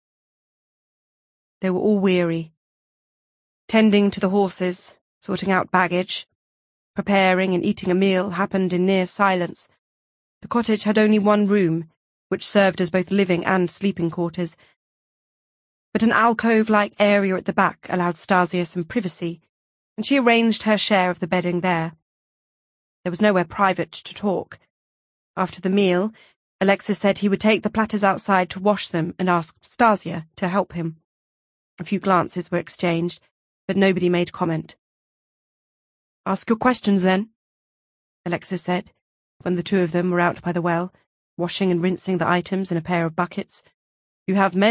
They were all weary. Tending to the horses, sorting out baggage, preparing and eating a meal happened in near silence. The cottage had only one room, which served as both living and sleeping quarters, but an alcove-like area at the back allowed Stasia some privacy, and she arranged her share of the bedding there. There was nowhere private to talk. After the meal, Alexis said he would take the platters outside to wash them and asked Stasia to help him. A few glances were exchanged, but nobody made comment. "Ask your questions, then," Alexis said, when the two of them were out by the well. washing and rinsing the items in a pair of buckets. You have many